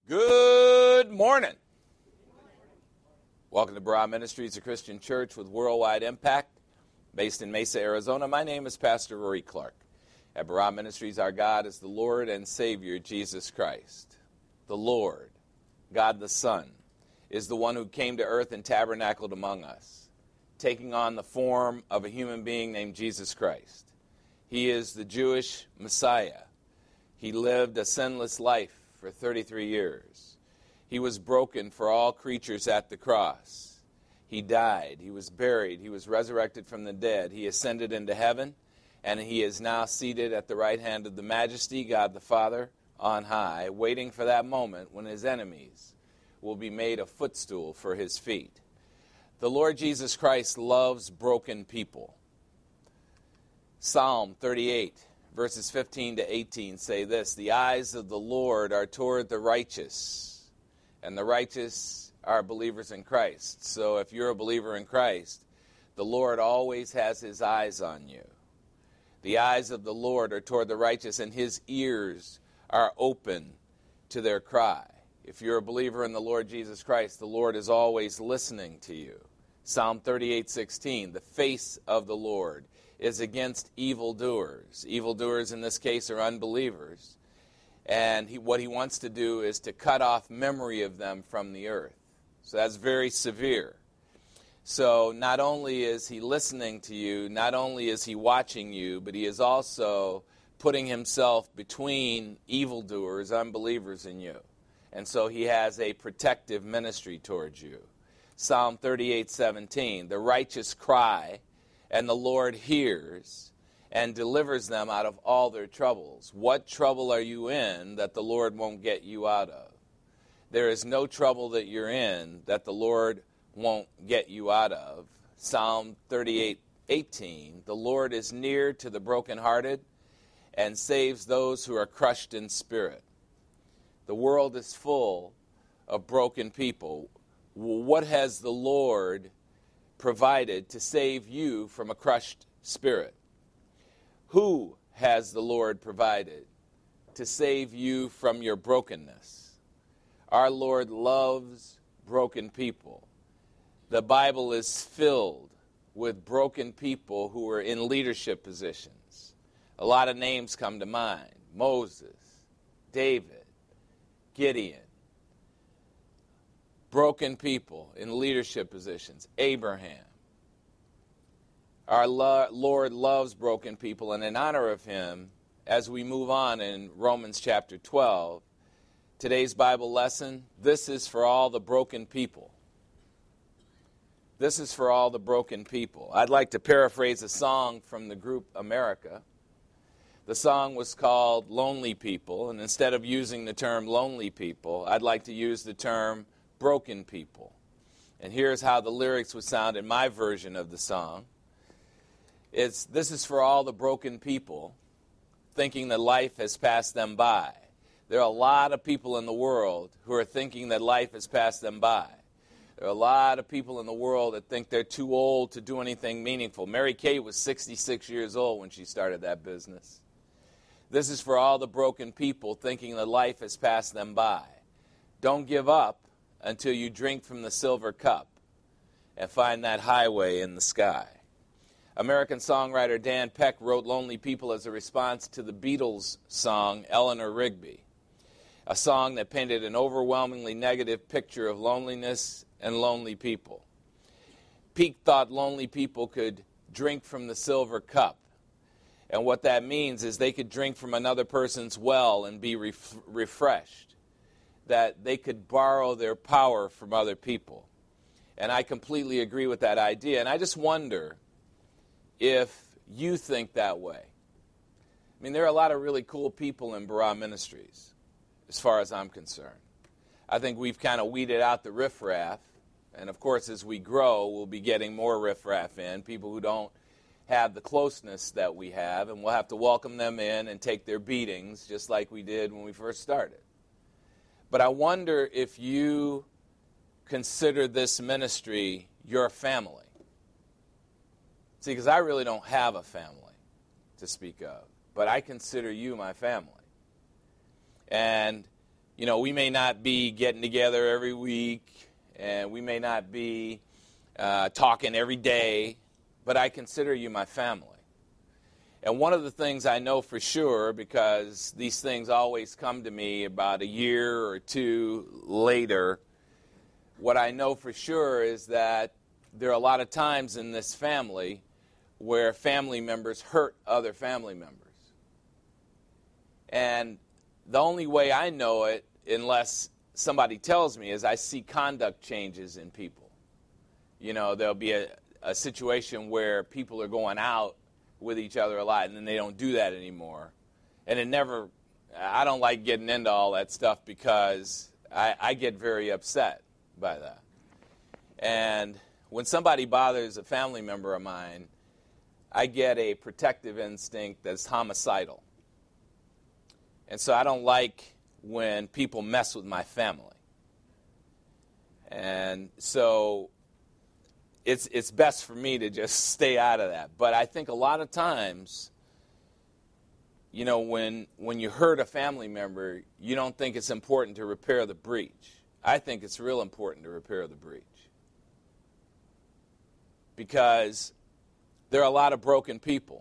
Good morning. Welcome to Barah Ministries, a Christian church with worldwide impact, based in Mesa, Arizona. My name is Pastor Rory Clark. At Barah Ministries, our God is the Lord and Savior, Jesus Christ. The Lord, God the Son, is the one who came to earth and tabernacled among us, taking on the form of a human being named Jesus Christ. He is the Jewish Messiah. He lived a sinless life for 33 years. He was broken for all creatures at the cross. He died. He was buried. He was resurrected from the dead. He ascended into heaven, and he is now seated at the right hand of the Majesty, God the Father, on high, waiting for that moment when his enemies will be made a footstool for his feet. The Lord Jesus Christ loves broken people. Psalm 38. Verses 15 to 18 say this: the eyes of the Lord are toward the righteous, and the righteous are believers in Christ. So if you're a believer in Christ, the Lord always has his eyes on you. The eyes of the Lord are toward the righteous, and his ears are open to their cry. If you're a believer in the Lord Jesus Christ, the Lord is always listening to you. Psalm 38:16, the face of the Lord is against evildoers. Evildoers in this case are unbelievers. And what he wants to do is to cut off memory of them from the earth. So that's very severe. So not only is he listening to you, not only is he watching you, but he is also putting himself between evildoers, unbelievers, and you. And so he has a protective ministry towards you. Psalm 38:17, the righteous cry, and the Lord hears and delivers them out of all their troubles. What trouble are you in that the Lord won't get you out of? There is no trouble that you're in that the Lord won't get you out of. Psalm 38:18, the Lord is near to the brokenhearted and saves those who are crushed in spirit. The world is full of broken people. What has the Lord provided to save you from a crushed spirit? Who has the Lord provided to save you from your brokenness? Our Lord loves broken people. The Bible is filled with broken people who are in leadership positions. A lot of names come to mind: Moses, David, Gideon. Broken people in leadership positions. Abraham. Our Lord loves broken people, and in honor of him, as we move on in Romans chapter 12, today's Bible lesson, this is for all the broken people. This is for all the broken people. I'd like to paraphrase a song from the group America. The song was called Lonely People, and instead of using the term lonely people, I'd like to use the term broken people. And here's how the lyrics would sound in my version of the song. This is for all the broken people thinking that life has passed them by. There are a lot of people in the world who are thinking that life has passed them by. There are a lot of people in the world that think they're too old to do anything meaningful. Mary Kay was 66 years old when she started that business. This is for all the broken people thinking that life has passed them by. Don't give up until you drink from the silver cup and find that highway in the sky. American songwriter Dan Peck wrote Lonely People as a response to the Beatles' song Eleanor Rigby, a song that painted an overwhelmingly negative picture of loneliness and lonely people. Peck thought lonely people could drink from the silver cup, and what that means is they could drink from another person's well and be refreshed, that they could borrow their power from other people. And I completely agree with that idea. And I just wonder if you think that way. I mean, there are a lot of really cool people in Barah Ministries, as far as I'm concerned. I think we've kind of weeded out the riffraff. And, of course, as we grow, we'll be getting more riffraff in, people who don't have the closeness that we have. And we'll have to welcome them in and take their beatings, just like we did when we first started. But I wonder if you consider this ministry your family. See, because I really don't have a family to speak of, but I consider you my family. And We may not be getting together every week, and we may not be talking every day, but I consider you my family. And one of the things I know for sure, because these things always come to me about a year or two later, what I know for sure is that there are a lot of times in this family where family members hurt other family members. And the only way I know it, unless somebody tells me, is I see conduct changes in people. There'll be a situation where people are going out with each other a lot, and then they don't do that anymore. And I don't like getting into all that stuff because I get very upset by that. And when somebody bothers a family member of mine, I get a protective instinct that's homicidal. And so I don't like when people mess with my family. And so it's best for me to just stay out of that. But I think a lot of times, when you hurt a family member, you don't think it's important to repair the breach. I think it's real important to repair the breach. Because there are a lot of broken people.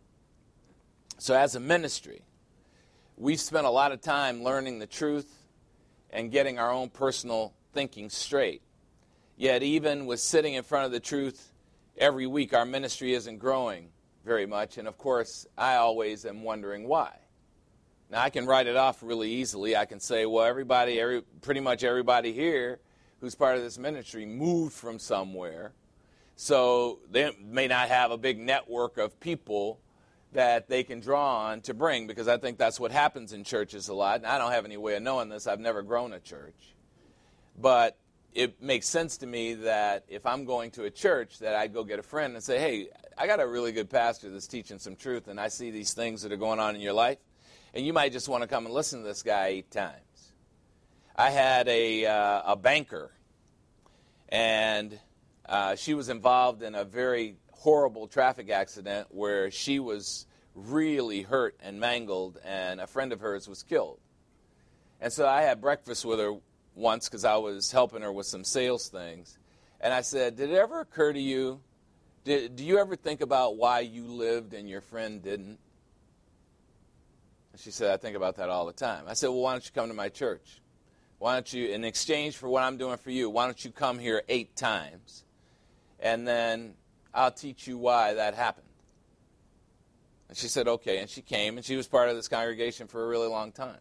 So as a ministry, we've spent a lot of time learning the truth and getting our own personal thinking straight. Yet even with sitting in front of the truth every week, our ministry isn't growing very much. And of course, I always am wondering why. Now, I can write it off really easily. I can say, well, pretty much everybody here who's part of this ministry moved from somewhere. So they may not have a big network of people that they can draw on to bring, because I think that's what happens in churches a lot. And I don't have any way of knowing this. I've never grown a church. But it makes sense to me that if I'm going to a church, that I'd go get a friend and say, hey, I got a really good pastor that's teaching some truth, and I see these things that are going on in your life, and you might just want to come and listen to this guy 8 times. I had a banker, and she was involved in a very horrible traffic accident where she was really hurt and mangled, and a friend of hers was killed. And so I had breakfast with her once because I was helping her with some sales things. And I said, did it ever occur to you, do you ever think about why you lived and your friend didn't? And she said, I think about that all the time. I said, well, why don't you come to my church? Why don't you, in exchange for what I'm doing for you, why don't you come here 8 times? And then I'll teach you why that happened. And she said, okay. And she came, and she was part of this congregation for a really long time.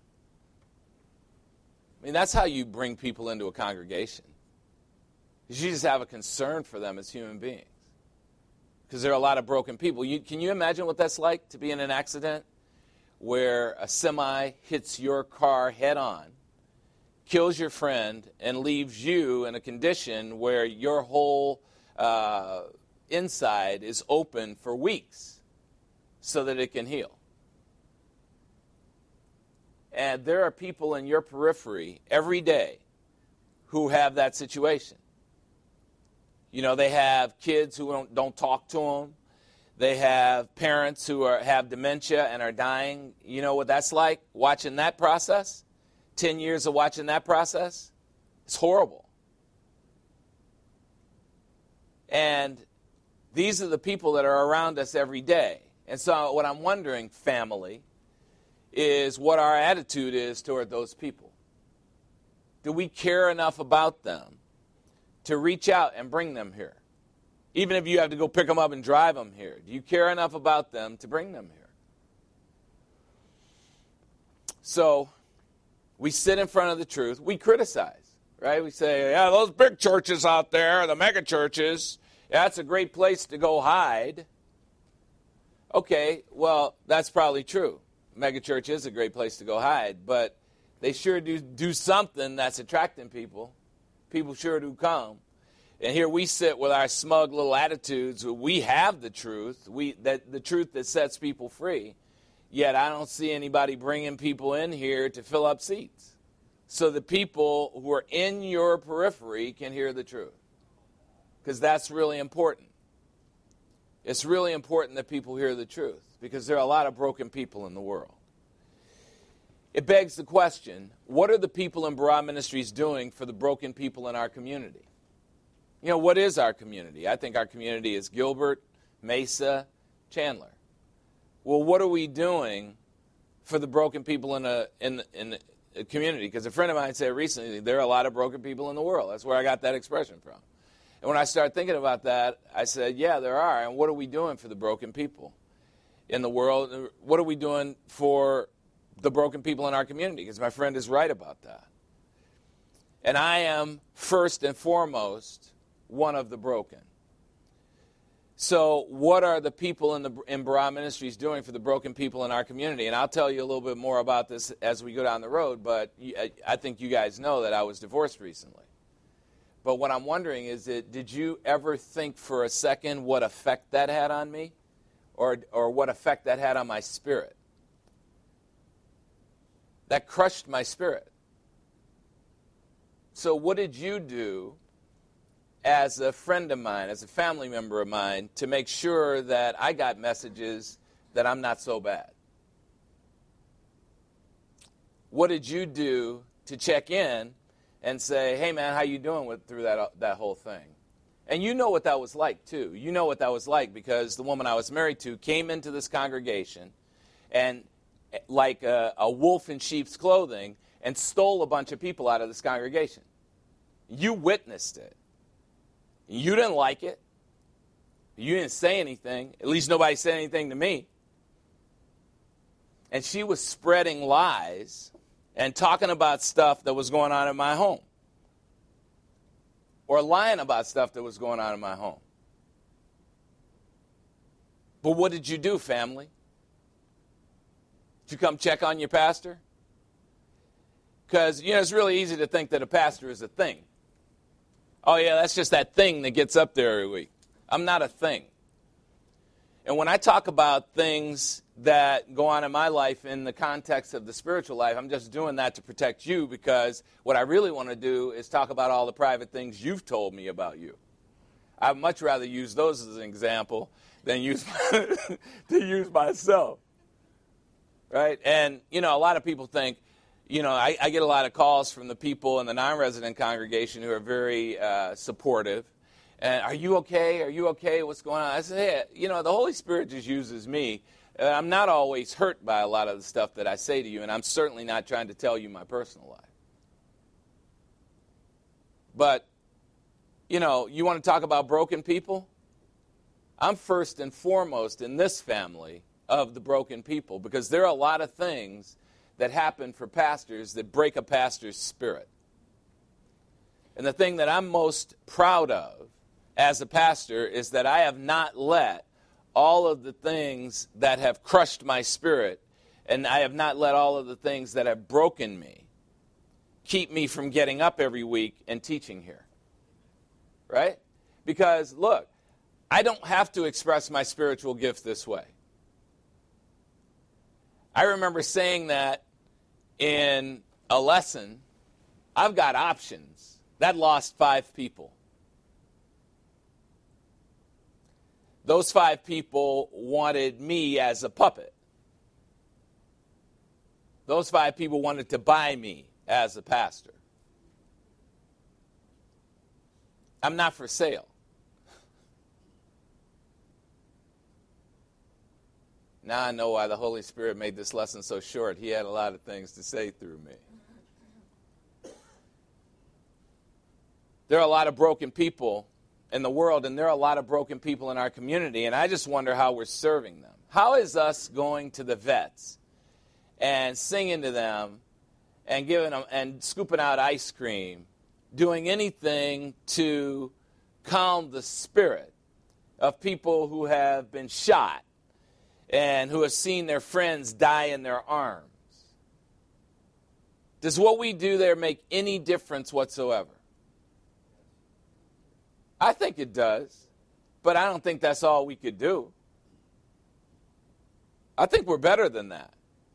I mean, that's how you bring people into a congregation. You just have a concern for them as human beings. Because there are a lot of broken people. Can you imagine what that's like to be in an accident where a semi hits your car head on, kills your friend, and leaves you in a condition where your whole inside is open for weeks so that it can heal? And there are people in your periphery every day who have that situation. They have kids who don't talk to them. They have parents who have dementia and are dying. You know what that's like, watching that process? 10 years of watching that process? It's horrible. And these are the people that are around us every day. And so what I'm wondering, family, is what our attitude is toward those people. Do we care enough about them to reach out and bring them here? Even if you have to go pick them up and drive them here, do you care enough about them to bring them here? So we sit in front of the truth. We criticize, right? We say, yeah, those big churches out there, the mega churches, that's a great place to go hide. Okay, well, that's probably true. Megachurch is a great place to go hide, but they sure do something that's attracting people. People sure do come. And here we sit with our smug little attitudes. We have the truth, the truth that sets people free, yet I don't see anybody bringing people in here to fill up seats so the people who are in your periphery can hear the truth, because that's really important. It's really important that people hear the truth, because there are a lot of broken people in the world. it begs the question, what are the people in Barah Ministries doing for the broken people in our community? You know, what is our community? I think our community is Gilbert, Mesa, Chandler. Well, what are we doing for the broken people in a community? Because a friend of mine said recently, there are a lot of broken people in the world. That's where I got that expression from. And when I started thinking about that, I said, yeah, there are. And what are we doing for the broken people in the world? What are we doing for the broken people in our community? Because my friend is right about that. And I am, first and foremost, one of the broken. So what are the people in Barah Ministries doing for the broken people in our community? And I'll tell you a little bit more about this as we go down the road, but I think you guys know that I was divorced recently. But what I'm wondering is, did you ever think for a second what effect that had on me? Or what effect that had on my spirit? That crushed my spirit. So what did you do as a friend of mine, as a family member of mine, to make sure that I got messages that I'm not so bad? What did you do to check in and say, hey man, how you doing through that whole thing? And you know what that was like too. You know what that was like because the woman I was married to came into this congregation and like a wolf in sheep's clothing and stole a bunch of people out of this congregation. You witnessed it. You didn't like it. You didn't say anything. At least nobody said anything to me. And she was spreading lies and talking about stuff that was going on in my home. Or lying about stuff that was going on in my home. But what did you do, family? Did you come check on your pastor? Because, it's really easy to think that a pastor is a thing. Oh, yeah, that's just that thing that gets up there every week. I'm not a thing. And when I talk about things that go on in my life in the context of the spiritual life, I'm just doing that to protect you because what I really want to do is talk about all the private things you've told me about you. I'd much rather use those as an example than use myself. Right? And, a lot of people think, I get a lot of calls from the people in the non-resident congregation who are very supportive. And are you okay? Are you okay? What's going on? I said, hey, the Holy Spirit just uses me. I'm not always hurt by a lot of the stuff that I say to you, and I'm certainly not trying to tell you my personal life. But, you want to talk about broken people? I'm first and foremost in this family of the broken people because there are a lot of things that happen for pastors that break a pastor's spirit. And the thing that I'm most proud of as a pastor is that I have not let all of the things that have crushed my spirit and I have not let all of the things that have broken me keep me from getting up every week and teaching here. Right? Because, look, I don't have to express my spiritual gift this way. I remember saying that in a lesson. I've got options. That lost 5 people. Those 5 people wanted me as a puppet. Those 5 people wanted to buy me as a pastor. I'm not for sale. Now I know why the Holy Spirit made this lesson so short. He had a lot of things to say through me. There are a lot of broken people in the world, and there are a lot of broken people in our community, and I just wonder how we're serving them. How is us going to the vets and singing to them and giving them and scooping out ice cream, doing anything to calm the spirit of people who have been shot and who have seen their friends die in their arms? Does what we do there make any difference whatsoever? I think it does, but I don't think that's all we could do. I think we're better than that.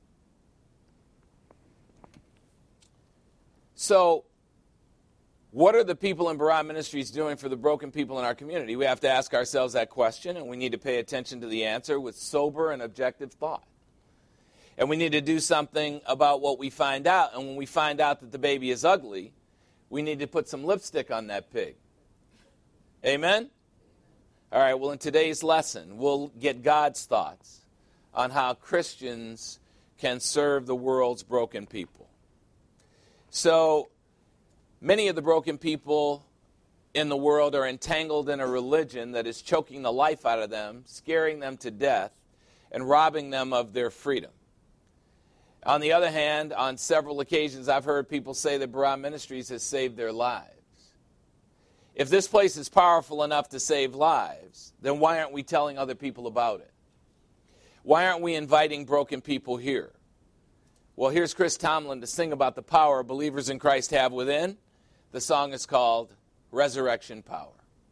So, what are the people in Barah Ministries doing for the broken people in our community? We have to ask ourselves that question, and we need to pay attention to the answer with sober and objective thought. And we need to do something about what we find out. And when we find out that the baby is ugly, we need to put some lipstick on that pig. Amen? All right, well, in today's lesson, we'll get God's thoughts on how Christians can serve the world's broken people. So, many of the broken people in the world are entangled in a religion that is choking the life out of them, scaring them to death, and robbing them of their freedom. On the other hand, on several occasions, I've heard people say that Barah Ministries has saved their lives. If this place is powerful enough to save lives, then why aren't we telling other people about it? Why aren't we inviting broken people here? Well, here's Chris Tomlin to sing about the power believers in Christ have within. The song is called Resurrection Power.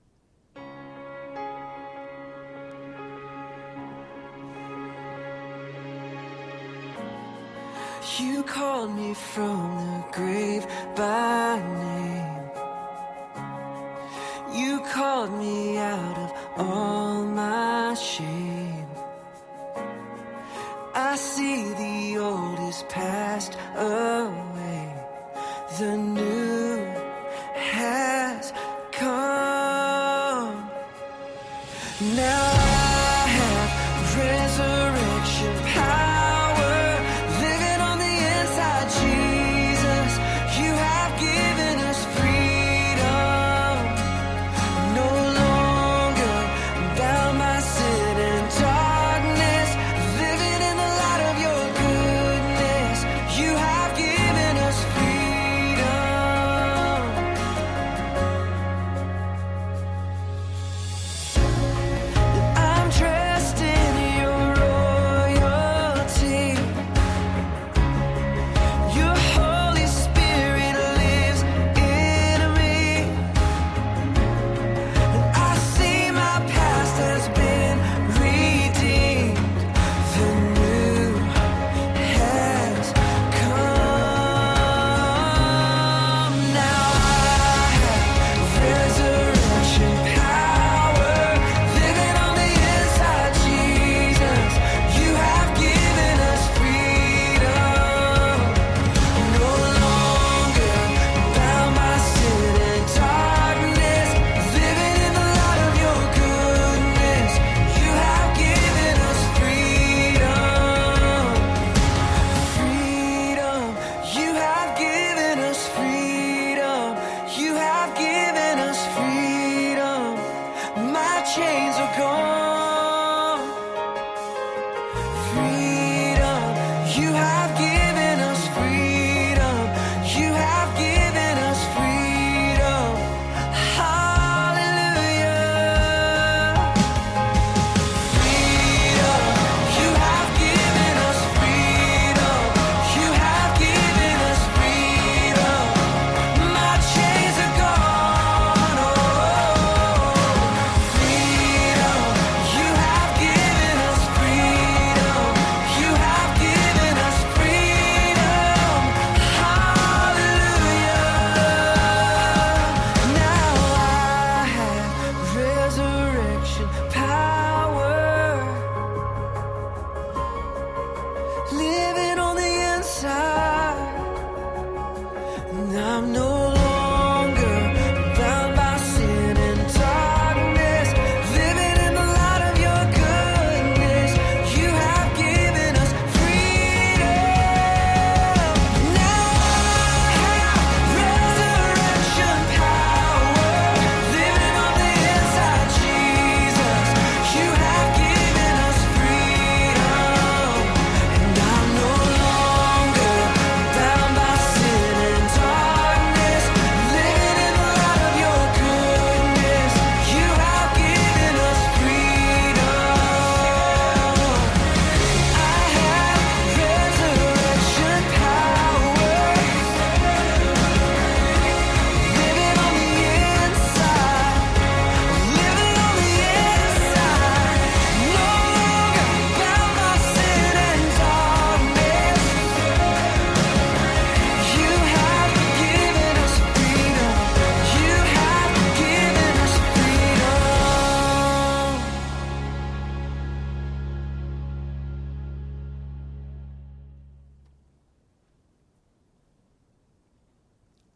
You called me from the grave by name. You called me out of all my shame. I see the old is passed away. The new has come. Now I have resurrection power.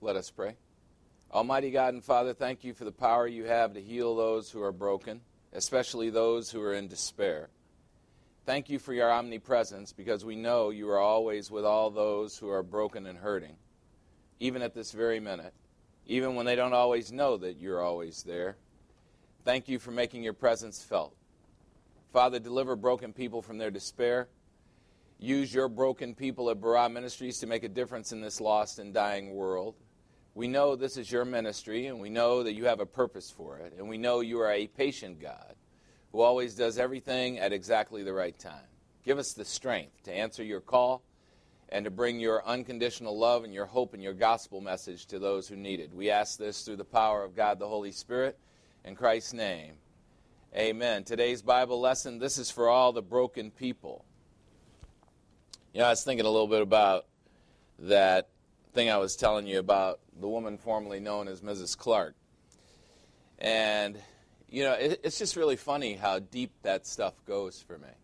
Let us pray. Almighty God and Father, thank you for the power you have to heal those who are broken, especially those who are in despair. Thank you for your omnipresence, because we know you are always with all those who are broken and hurting, even at this very minute, even when they don't always know that you're always there. Thank you for making your presence felt. Father, deliver broken people from their despair. Use your broken people at Barah Ministries to make a difference in this lost and dying world. We know this is your ministry, and we know that you have a purpose for it, and we know you are a patient God who always does everything at exactly the right time. Give us the strength to answer your call and to bring your unconditional love and your hope and your gospel message to those who need it. We ask this through the power of God the Holy Spirit. In Christ's name, amen. Today's Bible lesson, this is for all the broken people. You know, I was thinking a little bit about that thing I was telling you about, the woman formerly known as Mrs. Clark. And, you know, it's just really funny how deep that stuff goes for me.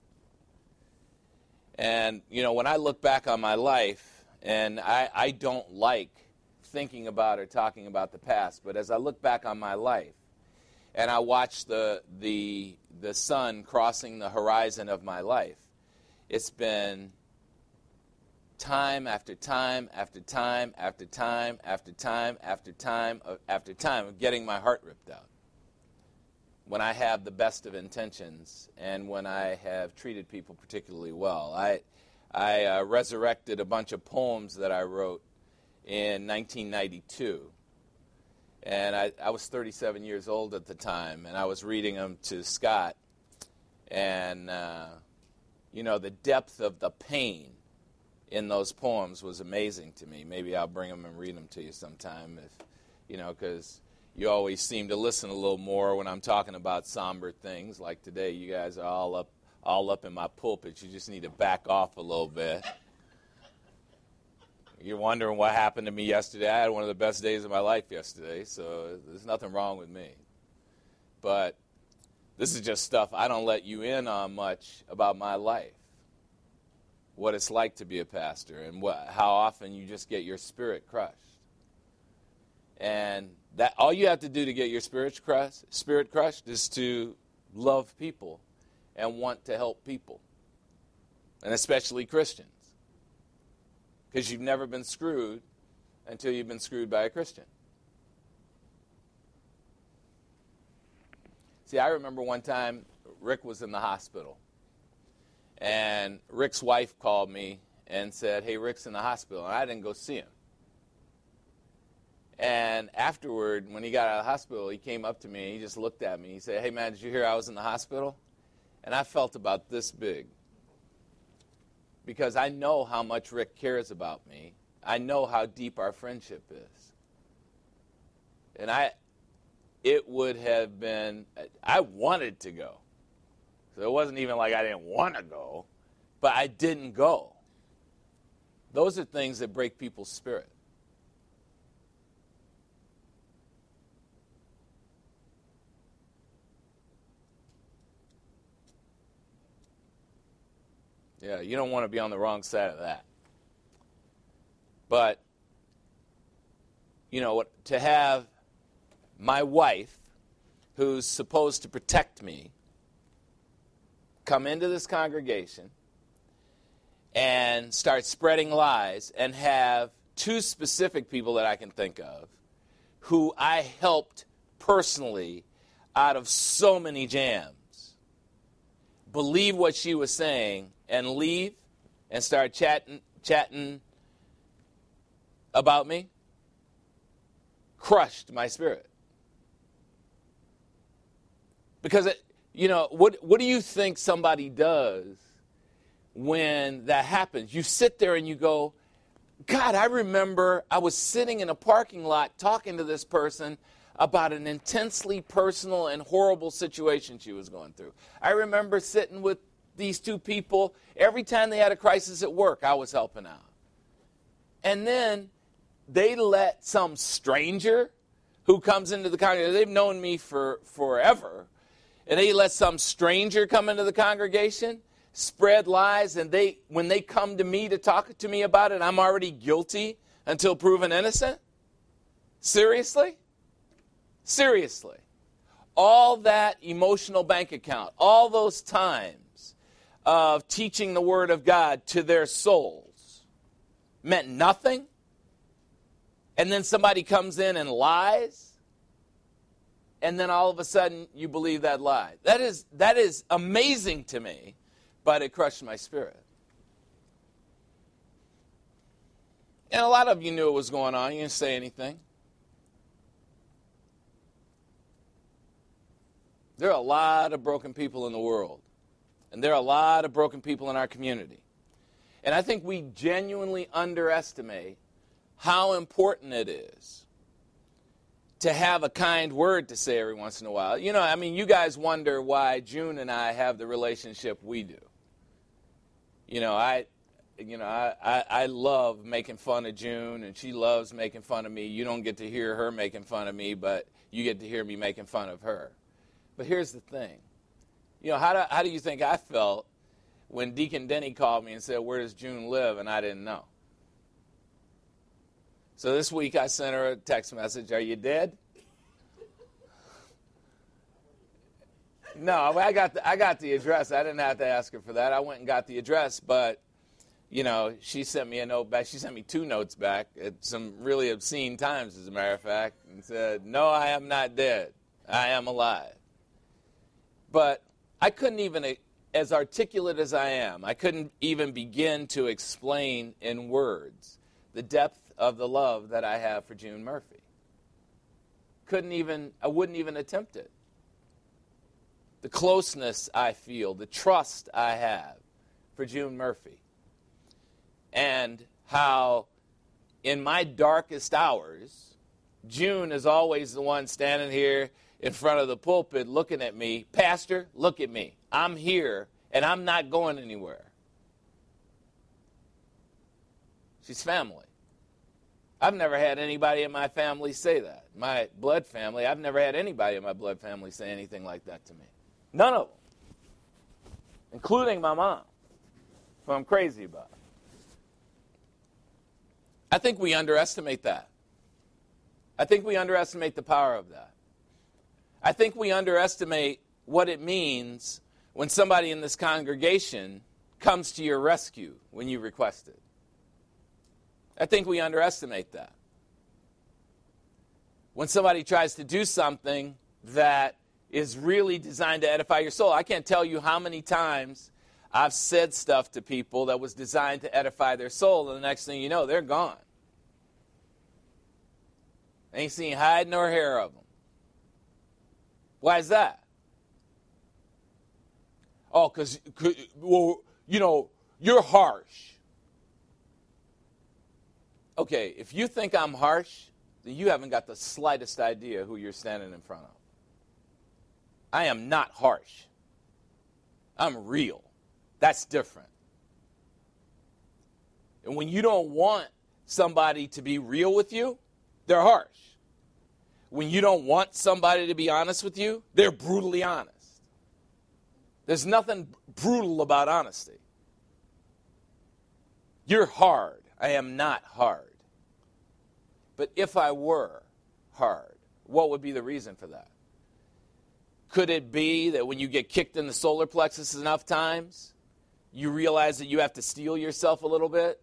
And, you know, when I look back on my life, and I don't like thinking about or talking about the past, but as I look back on my life, and I watch the sun crossing the horizon of my life, it's been time after time after time after time after time after time after time of getting my heart ripped out. When I have the best of intentions and when I have treated people particularly well. I resurrected a bunch of poems that I wrote in 1992. And I was 37 years old at the time, and I was reading them to Scott. And, you know, the depth of the pain in those poems was amazing to me. Maybe I'll bring them and read them to you sometime, if, you know, because you always seem to listen a little more when I'm talking about somber things. Like today, you guys are all up in my pulpit. You just need to back off a little bit. You're wondering what happened to me yesterday. I had one of the best days of my life yesterday, so there's nothing wrong with me. But this is just stuff I don't let you in on much about my life. What it's like to be a pastor, and how often you just get your spirit crushed. And that all you have to do to get your spirit crushed is to love people and want to help people, and especially Christians. Because you've never been screwed until you've been screwed by a Christian. See, I remember one time Rick was in the hospital. And Rick's wife called me and said, hey, Rick's in the hospital. And I didn't go see him. And afterward, when he got out of the hospital, he came up to me and he just looked at me. He said, hey, man, did you hear I was in the hospital? And I felt about this big. Because I know how much Rick cares about me. I know how deep our friendship is. And it would have been, I wanted to go. So it wasn't even like I didn't want to go, but I didn't go. Those are things that break people's spirit. Yeah, you don't want to be on the wrong side of that. But, you know, to have my wife, who's supposed to protect me, come into this congregation and start spreading lies, and have two specific people that I can think of who I helped personally out of so many jams believe what she was saying and leave and start chatting about me, crushed my spirit. Because, you know, what do you think somebody does when that happens? You sit there and you go, God, I remember I was sitting in a parking lot talking to this person about an intensely personal and horrible situation she was going through. I remember sitting with these two people. Every time they had a crisis at work, I was helping out. And then they let some stranger who comes into the congregation, they've known me for forever, and they let some stranger come into the congregation, spread lies, and when they come to me to talk to me about it, I'm already guilty until proven innocent. Seriously? Seriously. All that emotional bank account, all those times of teaching the Word of God to their souls meant nothing? And then somebody comes in and lies? And then all of a sudden you believe that lie. That is amazing to me, but it crushed my spirit. And a lot of you knew what was going on. You didn't say anything. There are a lot of broken people in the world. And there are a lot of broken people in our community. And I think we genuinely underestimate how important it is to have a kind word to say every once in a while. You know, I mean, you guys wonder why June and I have the relationship we do. I love making fun of June, and she loves making fun of me. You don't get to hear her making fun of me, but you get to hear me making fun of her. But here's the thing. How do you think I felt when Deacon Denny called me and said, "Where does June live?" and I didn't know. So this week I sent her a text message, "Are you dead?" No, I got the address. I didn't have to ask her for that. I went and got the address, but, she sent me a note back. She sent me 2 notes back at some really obscene times, as a matter of fact, and said, "No, I am not dead. I am alive." But I couldn't even, as articulate as I am, I couldn't even begin to explain in words the depth of the love that I have for June Murphy. I wouldn't even attempt it. The closeness I feel, the trust I have for June Murphy. And how in my darkest hours, June is always the one standing here in front of the pulpit looking at me, "Pastor, look at me. I'm here and I'm not going anywhere." She's family. I've never had anybody in my family say that. My blood family, I've never had anybody in my blood family say anything like that to me. None of them. Including my mom, who I'm crazy about. I think we underestimate that. I think we underestimate the power of that. I think we underestimate what it means when somebody in this congregation comes to your rescue when you request it. I think we underestimate that. When somebody tries to do something that is really designed to edify your soul. I can't tell you how many times I've said stuff to people that was designed to edify their soul, and the next thing you know, they're gone. Ain't seen hide nor hair of them. Why is that? Oh, because, you're harsh. Okay, if you think I'm harsh, then you haven't got the slightest idea who you're standing in front of. I am not harsh. I'm real. That's different. And when you don't want somebody to be real with you, they're harsh. When you don't want somebody to be honest with you, they're brutally honest. There's nothing brutal about honesty. You're hard. I am not hard. But if I were hard, what would be the reason for that? Could it be that when you get kicked in the solar plexus enough times, you realize that you have to steel yourself a little bit?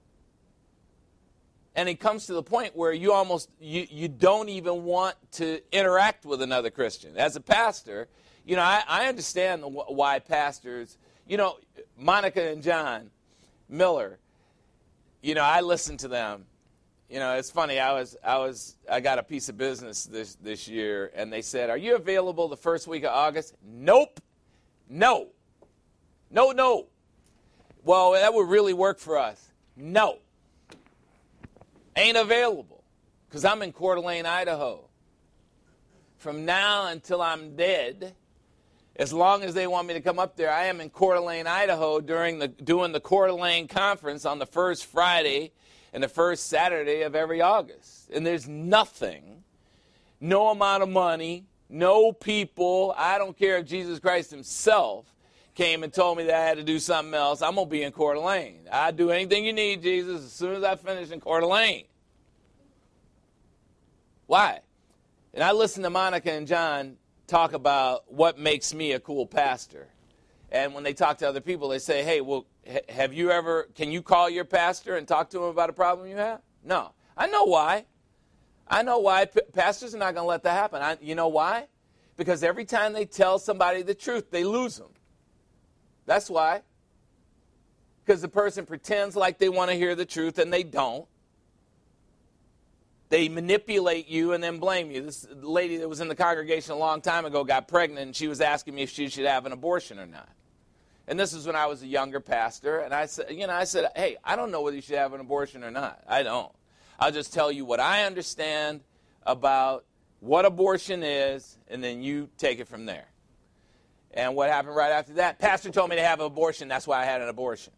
And it comes to the point where you don't even want to interact with another Christian. As a pastor, I understand why pastors, Monica and John Miller, I listen to them. It's funny. I got a piece of business this year, and they said, "Are you available the first week of August?" Nope. No. No. Well, that would really work for us. No. Ain't available because I'm in Coeur d'Alene, Idaho. From now until I'm dead, as long as they want me to come up there, I am in Coeur d'Alene, Idaho doing the Coeur d'Alene conference on the first Friday and the first Saturday of every August. And there's nothing, no amount of money, no people. I don't care if Jesus Christ himself came and told me that I had to do something else. I'm going to be in Coeur d'Alene. I'll do anything you need, Jesus, as soon as I finish in Coeur d'Alene. Why? And I listen to Monica and John talk about what makes me a cool pastor. And when they talk to other people, they say, hey, well, can you call your pastor and talk to him about a problem you have? No. I know why. Pastors are not going to let that happen. You know why? Because every time they tell somebody the truth, they lose them. That's why. Because the person pretends like they want to hear the truth and they don't. They manipulate you and then blame you. This lady that was in the congregation a long time ago got pregnant, and she was asking me if she should have an abortion or not. And this was when I was a younger pastor, and I said, hey, I don't know whether you should have an abortion or not. I don't. I'll just tell you what I understand about what abortion is, and then you take it from there. And what happened right after that? Pastor told me to have an abortion. That's why I had an abortion.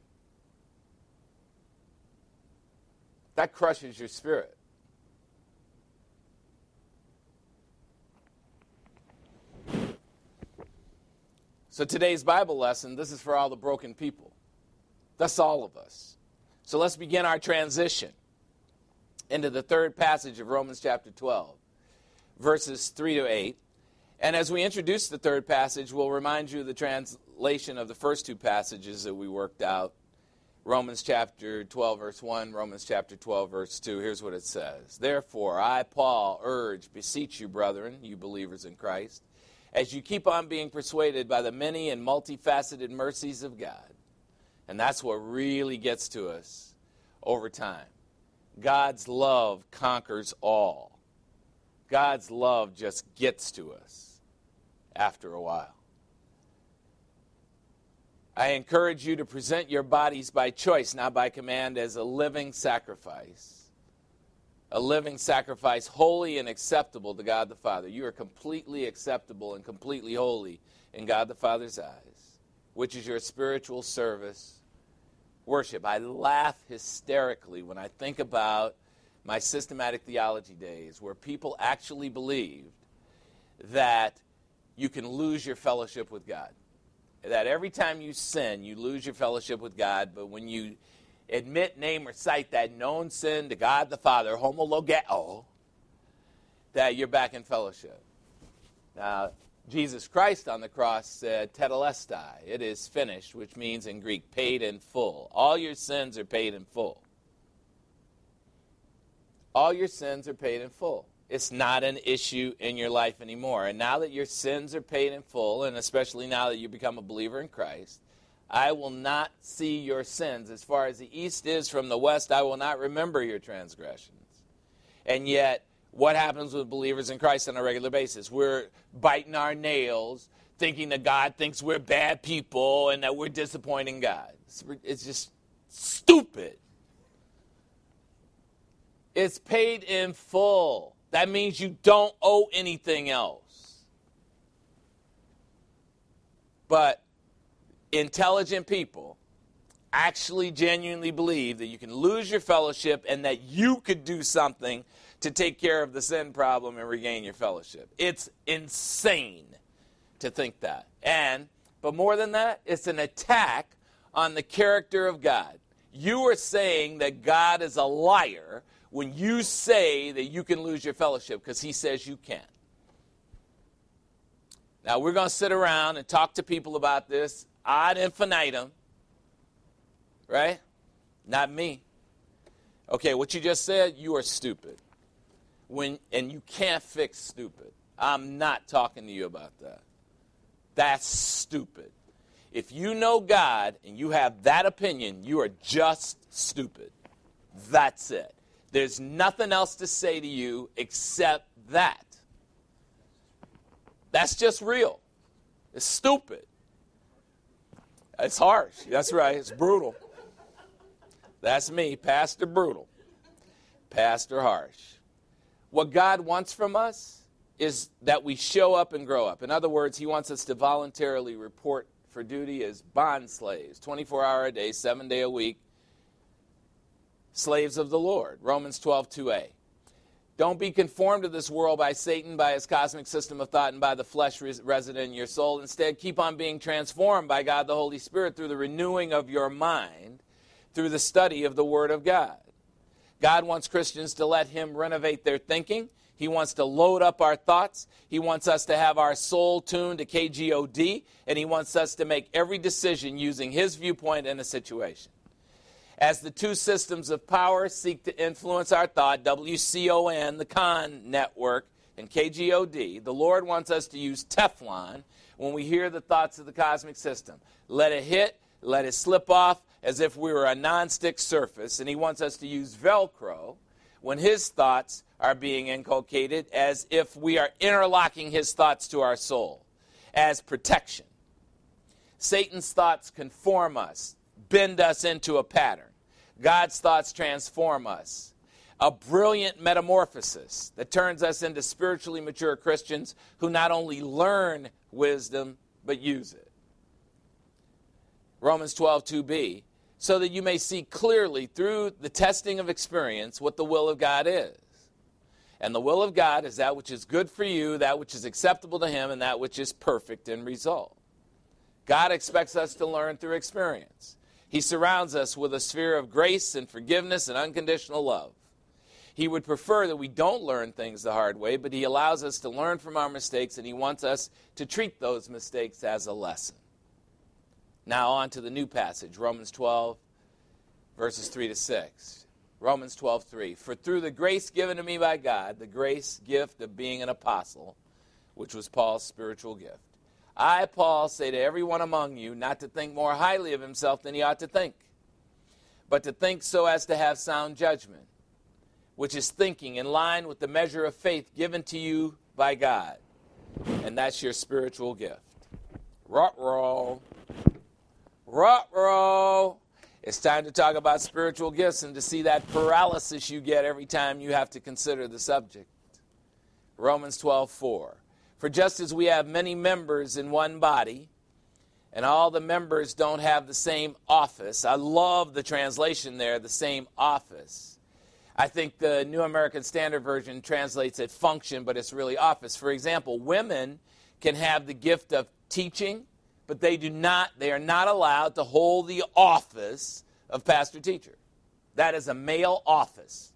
That crushes your spirit. So today's Bible lesson, this is for all the broken people. That's all of us. So let's begin our transition into the third passage of Romans chapter 12, verses 3 to 8. And as we introduce the third passage, we'll remind you of the translation of the first two passages that we worked out. Romans chapter 12, verse 1, Romans chapter 12, verse 2. Here's what it says. Therefore, I, Paul, beseech you, brethren, you believers in Christ, as you keep on being persuaded by the many and multifaceted mercies of God. And that's what really gets to us over time. God's love conquers all. God's love just gets to us after a while. I encourage you to present your bodies by choice, not by command, as a living sacrifice. A living sacrifice, holy and acceptable to God the Father. You are completely acceptable and completely holy in God the Father's eyes, which is your spiritual service worship. I laugh hysterically when I think about my systematic theology days, where people actually believed that you can lose your fellowship with God. That every time you sin, you lose your fellowship with God, but when you admit, name, or cite that known sin to God the Father, homologeo, that you're back in fellowship. Now, Jesus Christ on the cross said, tetelestai, it is finished, which means in Greek, paid in full. All your sins are paid in full. All your sins are paid in full. It's not an issue in your life anymore. And now that your sins are paid in full, and especially now that you become a believer in Christ, I will not see your sins. As far as the east is from the west, I will not remember your transgressions. And yet, what happens with believers in Christ on a regular basis? We're biting our nails, thinking that God thinks we're bad people and that we're disappointing God. It's just stupid. It's paid in full. That means you don't owe anything else. But intelligent people actually genuinely believe that you can lose your fellowship and that you could do something to take care of the sin problem and regain your fellowship. It's insane to think that. But more than that, it's an attack on the character of God. You are saying that God is a liar when you say that you can lose your fellowship, because he says you can't. Now, we're going to sit around and talk to people about this ad infinitum, right? Not me. Okay, what you just said, you are stupid. And you can't fix stupid. I'm not talking to you about that. That's stupid. If you know God and you have that opinion, you are just stupid. That's it. There's nothing else to say to you except that. That's just real. It's stupid. It's harsh. That's right. It's brutal. That's me, Pastor Brutal. Pastor Harsh. What God wants from us is that we show up and grow up. In other words, he wants us to voluntarily report for duty as bond slaves, 24-hour a day, 7-day a week, slaves of the Lord. Romans 12:2a. Don't be conformed to this world by Satan, by his cosmic system of thought, and by the flesh resident in your soul. Instead, keep on being transformed by God the Holy Spirit through the renewing of your mind, through the study of the Word of God. God wants Christians to let him renovate their thinking. He wants to load up our thoughts. He wants us to have our soul tuned to KGOD, and he wants us to make every decision using his viewpoint in a situation. As the two systems of power seek to influence our thought, WCON, the Con network, and KGOD, the Lord wants us to use Teflon when we hear the thoughts of the cosmic system. Let it hit, let it slip off as if we were a nonstick surface, and he wants us to use Velcro when his thoughts are being inculcated as if we are interlocking his thoughts to our soul as protection. Satan's thoughts conform us, bend us into a pattern. God's thoughts transform us. A brilliant metamorphosis that turns us into spiritually mature Christians who not only learn wisdom, but use it. Romans 12:2b, so that you may see clearly through the testing of experience what the will of God is. And the will of God is that which is good for you, that which is acceptable to him, and that which is perfect in result. God expects us to learn through experience. He surrounds us with a sphere of grace and forgiveness and unconditional love. He would prefer that we don't learn things the hard way, but he allows us to learn from our mistakes, and he wants us to treat those mistakes as a lesson. Now on to the new passage, Romans 12, verses 3 to 6. Romans 12:3. For through the grace given to me by God, the grace gift of being an apostle, which was Paul's spiritual gift, I, Paul, say to everyone among you not to think more highly of himself than he ought to think, but to think so as to have sound judgment, which is thinking in line with the measure of faith given to you by God. And that's your spiritual gift. Ruh-roh. Ruh-roh. It's time to talk about spiritual gifts and to see that paralysis you get every time you have to consider the subject. Romans 12:4. For just as we have many members in one body, and all the members don't have the same office. I love the translation there, the same office. I think the New American Standard Version translates it function, but it's really office. For example, women can have the gift of teaching, but they are not allowed to hold the office of pastor-teacher. That is a male office.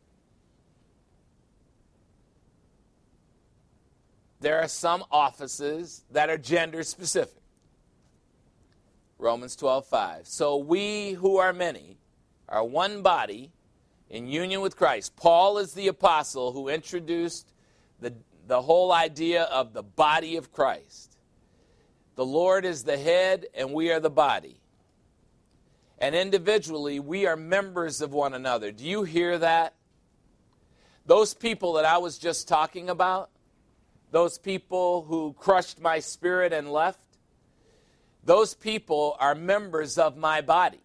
There are some offices that are gender specific. Romans 12:5. So we who are many are one body in union with Christ. Paul is the apostle who introduced the whole idea of the body of Christ. The Lord is the head, and we are the body. And individually, we are members of one another. Do you hear that? Those people that I was just talking about, those people who crushed my spirit and left, those people are members of my body.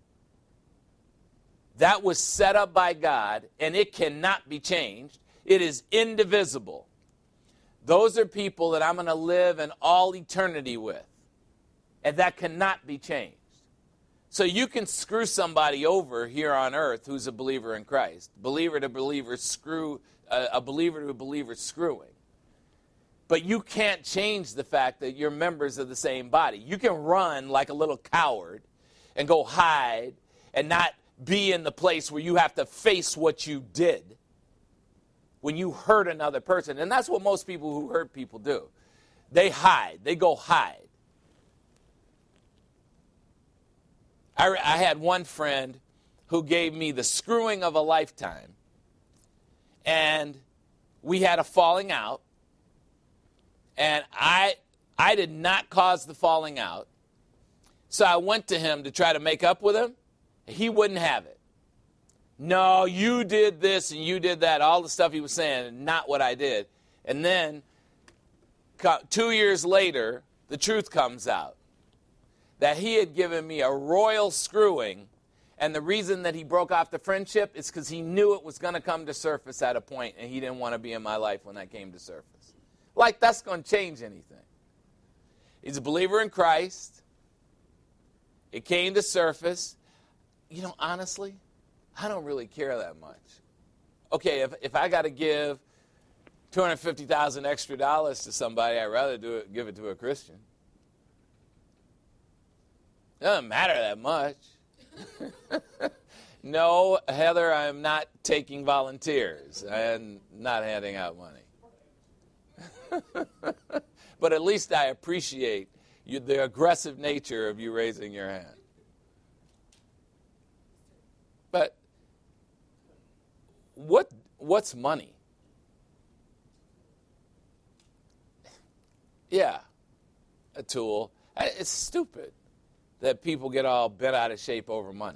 That was set up by God, and it cannot be changed. It is indivisible. Those are people that I'm going to live in all eternity with. And that cannot be changed. So you can screw somebody over here on earth who's a believer in Christ. Believer to believer a believer to a believer screwing. But you can't change the fact that you're members of the same body. You can run like a little coward and go hide and not be in the place where you have to face what you did when you hurt another person. And that's what most people who hurt people do. They hide. They go hide. I had one friend who gave me the screwing of a lifetime. And we had a falling out. And I did not cause the falling out. So I went to him to try to make up with him. He wouldn't have it. No, you did this and you did that. All the stuff he was saying, not what I did. And then 2 years later, the truth comes out. That he had given me a royal screwing. And the reason that he broke off the friendship is because he knew it was going to come to surface at a point, and he didn't want to be in my life when that came to surface. Like that's going to change anything. He's a believer in Christ. It came to surface. You know, honestly, I don't really care that much. Okay, if I got to give $250,000 extra to somebody, I'd rather give it to a Christian. It doesn't matter that much. No, Heather, I'm not taking volunteers and not handing out money. But at least I appreciate the aggressive nature of you raising your hand. But what's money? Yeah, a tool. It's stupid that people get all bent out of shape over money.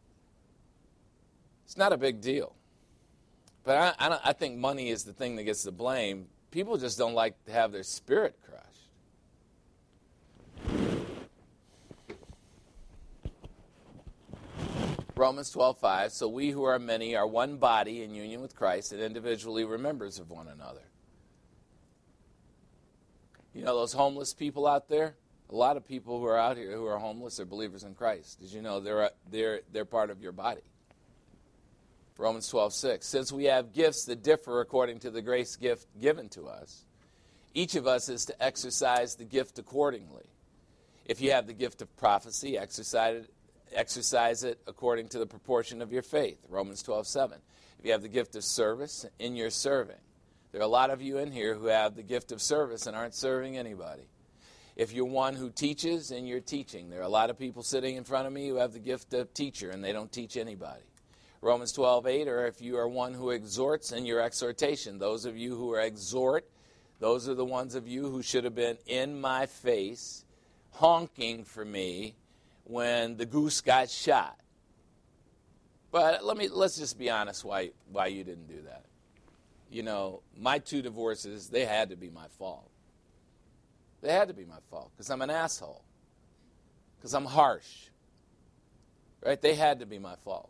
It's not a big deal. But I think money is the thing that gets the blame. People just don't like to have their spirit crushed. Romans 12:5, so we who are many are one body in union with Christ and individually we're members of one another. You know those homeless people out there? A lot of people who are out here who are homeless are believers in Christ. Did you know they're part of your body? Romans 12:6, since we have gifts that differ according to the grace gift given to us, each of us is to exercise the gift accordingly. If you have the gift of prophecy, exercise it according to the proportion of your faith. Romans 12:7. If you have the gift of service, in your serving. There are a lot of you in here who have the gift of service and aren't serving anybody. If you're one who teaches, in your teaching. There are a lot of people sitting in front of me who have the gift of teacher and they don't teach anybody. Romans 12:8, or if you are one who exhorts, in your exhortation. Those of you who are exhort, those are the ones of you who should have been in my face, honking for me when the goose got shot. But let's just be honest why you didn't do that. You know, my 2 divorces, they had to be my fault. They had to be my fault because I'm an asshole. Because I'm harsh. Right? They had to be my fault.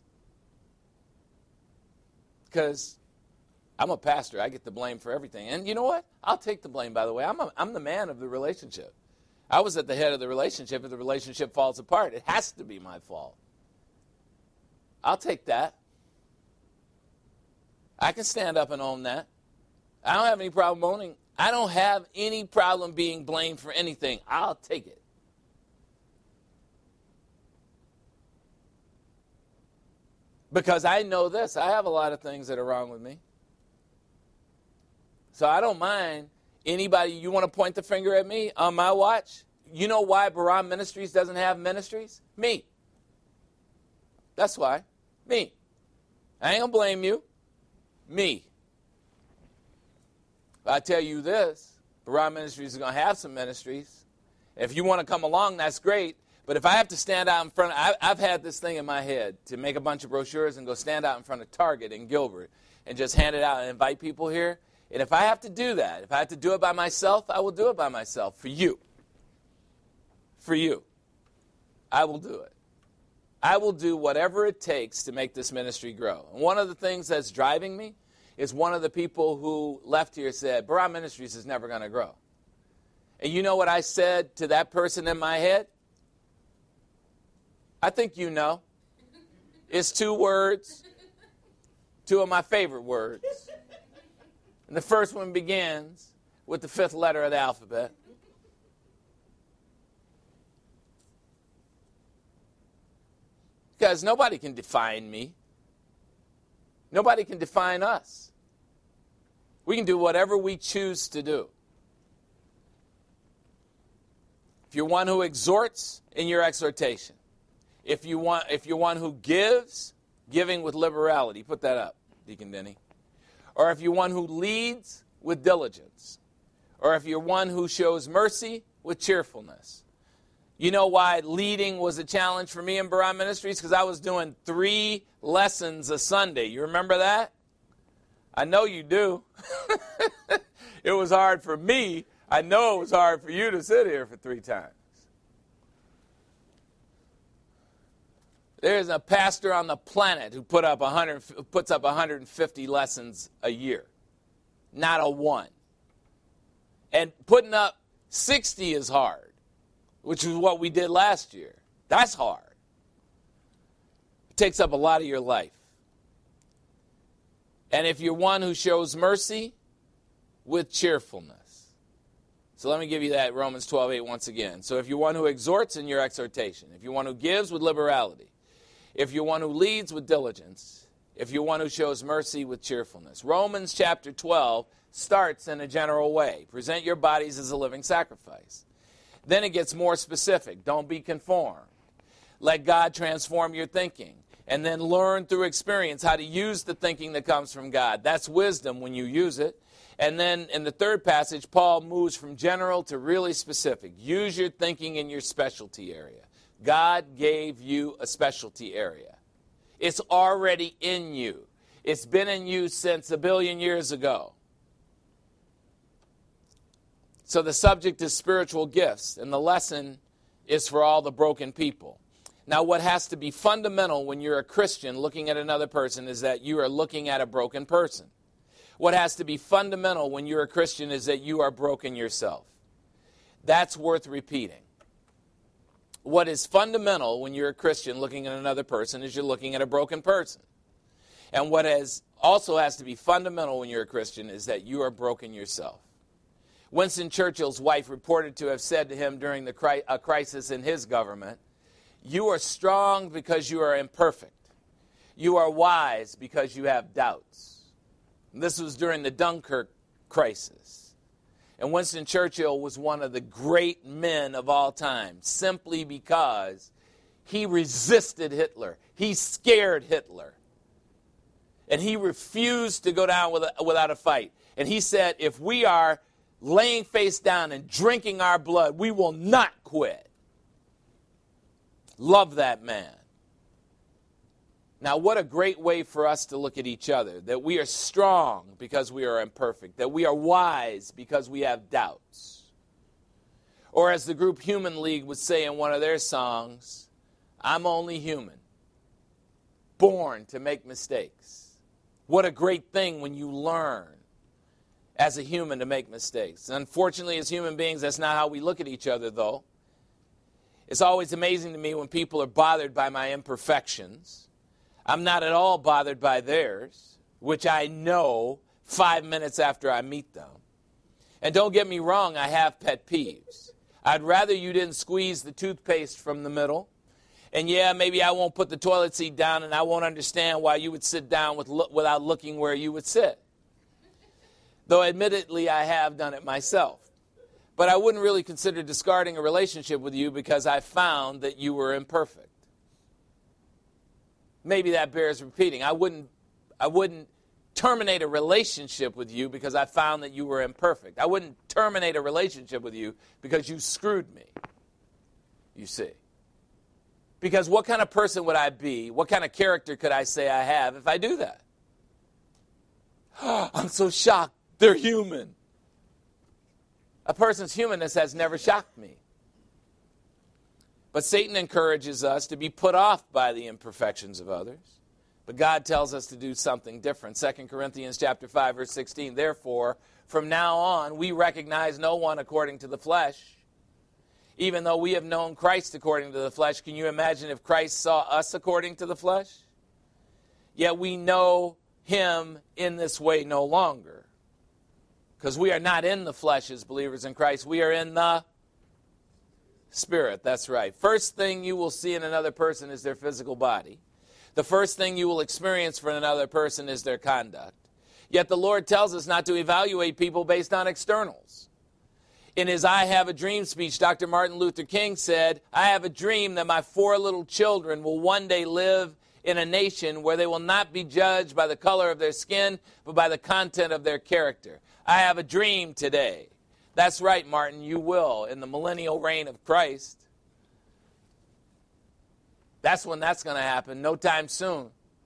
Because I'm a pastor. I get the blame for everything. And you know what? I'll take the blame, by the way. I'm the man of the relationship. I was at the head of the relationship. If the relationship falls apart, it has to be my fault. I'll take that. I can stand up and own that. I don't have any problem owning. I don't have any problem being blamed for anything. I'll take it. Because I know this. I have a lot of things that are wrong with me. So I don't mind anybody, you want to point the finger at me on my watch? You know why Baram Ministries doesn't have ministries? Me. That's why. Me. I ain't going to blame you. Me. But I tell you this, Baram Ministries is going to have some ministries. If you want to come along, that's great. But if I have to stand out in front, I've had this thing in my head to make a bunch of brochures and go stand out in front of Target in Gilbert and just hand it out and invite people here. And if I have to do that, if I have to do it by myself, I will do it by myself for you. For you. I will do it. I will do whatever it takes to make this ministry grow. And one of the things that's driving me is one of the people who left here said, Baram Ministries is never going to grow. And you know what I said to that person in my head? I think you know. It's 2 words, 2 of my favorite words. And the first one begins with the 5th letter of the alphabet. Because nobody can define me. Nobody can define us. We can do whatever we choose to do. If you're one who exhorts, in your exhortation. If you're one who gives, giving with liberality. Put that up, Deacon Denny. Or if you're one who leads, with diligence. Or if you're one who shows mercy, with cheerfulness. You know why leading was a challenge for me in Baram Ministries? Because I was doing 3 lessons a Sunday. You remember that? I know you do. It was hard for me. I know it was hard for you to sit here for 3 times. There's a pastor on the planet who puts up 150 lessons a year. Not a one. And putting up 60 is hard, which is what we did last year. That's hard. It takes up a lot of your life. And if you're one who shows mercy, with cheerfulness. So let me give you that Romans 12:8 once again. So if you're one who exhorts, in your exhortation. If you're one who gives, with liberality. if you're one who leads with diligence, if you're one who shows mercy with cheerfulness. Romans chapter 12 starts in a general way. Present your bodies as a living sacrifice. Then it gets more specific. Don't be conformed. Let God transform your thinking. And then learn through experience how to use the thinking that comes from God. That's wisdom when you use it. And then in the third passage, Paul moves from general to really specific. Use your thinking in your specialty area. God gave you a specialty area. It's already in you. It's been in you since 1 billion years ago. So the subject is spiritual gifts, and the lesson is for all the broken people. Now, what has to be fundamental when you're a Christian looking at another person is that you are looking at a broken person. What has to be fundamental when you're a Christian is that you are broken yourself. That's worth repeating. What is fundamental when you're a Christian looking at another person is you're looking at a broken person. And what also has to be fundamental when you're a Christian is that you are broken yourself. Winston Churchill's wife reported to have said to him during a crisis in his government, "You are strong because you are imperfect. You are wise because you have doubts." And this was during the Dunkirk crisis. And Winston Churchill was one of the great men of all time, simply because he resisted Hitler. He scared Hitler. And he refused to go down without a fight. And he said, if we are laying face down and drinking our blood, we will not quit. Love that man. Now, what a great way for us to look at each other, that we are strong because we are imperfect, that we are wise because we have doubts. Or as the group Human League would say in one of their songs, I'm only human, born to make mistakes. What a great thing when you learn as a human to make mistakes. Unfortunately, as human beings, that's not how we look at each other, though. It's always amazing to me when people are bothered by my imperfections. I'm not at all bothered by theirs, which I know 5 minutes after I meet them. And don't get me wrong, I have pet peeves. I'd rather you didn't squeeze the toothpaste from the middle. And yeah, maybe I won't put the toilet seat down and I won't understand why you would sit down without looking where you would sit. Though admittedly, I have done it myself. But I wouldn't really consider discarding a relationship with you because I found that you were imperfect. Maybe that bears repeating. I wouldn't terminate a relationship with you because I found that you were imperfect. I wouldn't terminate a relationship with you because you screwed me, you see. Because what kind of person would I be? What kind of character could I say I have if I do that? I'm so shocked. They're human. A person's humanness has never shocked me. But Satan encourages us to be put off by the imperfections of others. But God tells us to do something different. 2 Corinthians chapter 5, verse 16. Therefore, from now on, we recognize no one according to the flesh. Even though we have known Christ according to the flesh, can you imagine if Christ saw us according to the flesh? Yet we know him in this way no longer. Because we are not in the flesh as believers in Christ. We are in the Spirit. That's right. First thing you will see in another person is their physical body. The first thing you will experience from another person is their conduct. Yet the Lord tells us not to evaluate people based on externals. In his I Have a Dream speech, Dr. Martin Luther King said, I have a dream that my 4 little children will one day live in a nation where they will not be judged by the color of their skin, but by the content of their character. I have a dream today. That's right, Martin, you will, in the millennial reign of Christ. That's when that's going to happen, no time soon.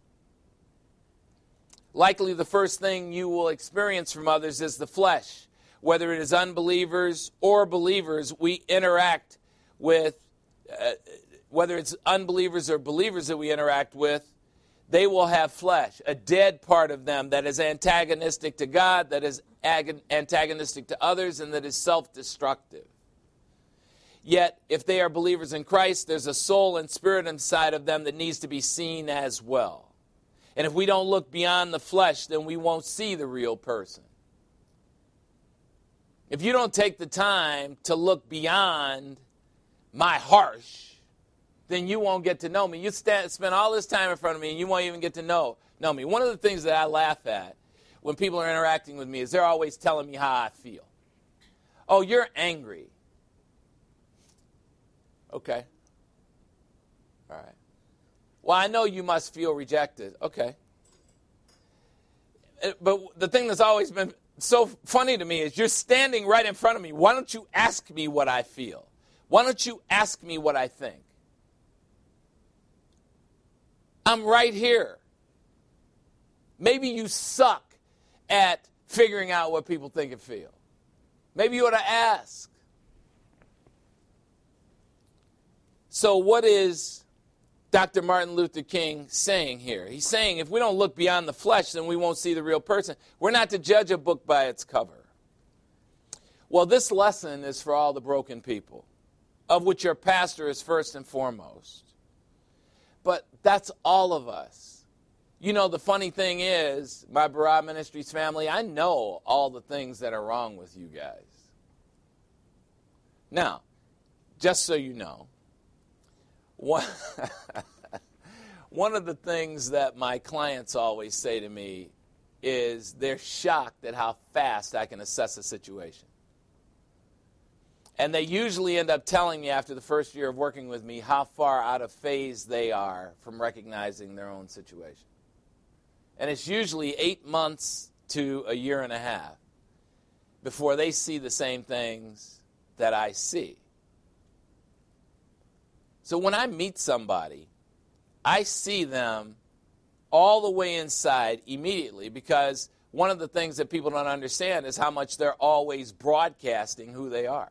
Likely the first thing you will experience from others is the flesh. Whether it is unbelievers or believers, we interact with, whether it's unbelievers or believers that we interact with, they will have flesh, a dead part of them that is antagonistic to God, that is antagonistic to others, and that is self-destructive. Yet, if they are believers in Christ, there's a soul and spirit inside of them that needs to be seen as well. And if we don't look beyond the flesh, then we won't see the real person. If you don't take the time to look beyond my harsh, then you won't get to know me. You spend all this time in front of me, and you won't even get to know me. One of the things that I laugh at when people are interacting with me is they're always telling me how I feel. Oh, you're angry. Okay. All right. Well, I know you must feel rejected. Okay. But the thing that's always been so funny to me is you're standing right in front of me. Why don't you ask me what I feel? Why don't you ask me what I think? I'm right here. Maybe you suck at figuring out what people think and feel. Maybe you ought to ask. So what is Dr. Martin Luther King saying here? He's saying if we don't look beyond the flesh, then we won't see the real person. We're not to judge a book by its cover. Well, this lesson is for all the broken people, of which your pastor is first and foremost. But that's all of us. You know, the funny thing is, my Barah Ministries family, I know all the things that are wrong with you guys. Now, just so you know, one of the things that my clients always say to me is they're shocked at how fast I can assess a situation. And they usually end up telling me after the first year of working with me how far out of phase they are from recognizing their own situation. And it's usually 8 months to a year and a half before they see the same things that I see. So when I meet somebody, I see them all the way inside immediately, because one of the things that people don't understand is how much they're always broadcasting who they are.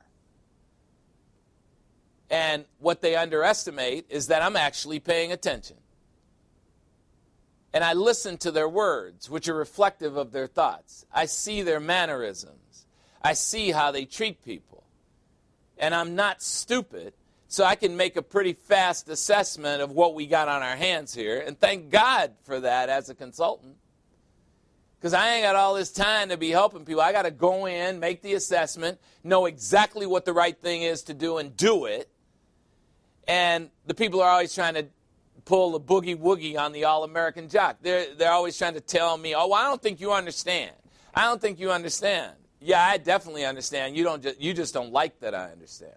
And what they underestimate is that I'm actually paying attention. And I listen to their words, which are reflective of their thoughts. I see their mannerisms. I see how they treat people. And I'm not stupid, so I can make a pretty fast assessment of what we got on our hands here. And thank God for that as a consultant. Because I ain't got all this time to be helping people. I got to go in, make the assessment, know exactly what the right thing is to do, and do it. And the people are always trying to pull the boogie-woogie on the all-American jock. They're always trying to tell me, oh, well, I don't think you understand. I don't think you understand. Yeah, I definitely understand. You just don't like that I understand.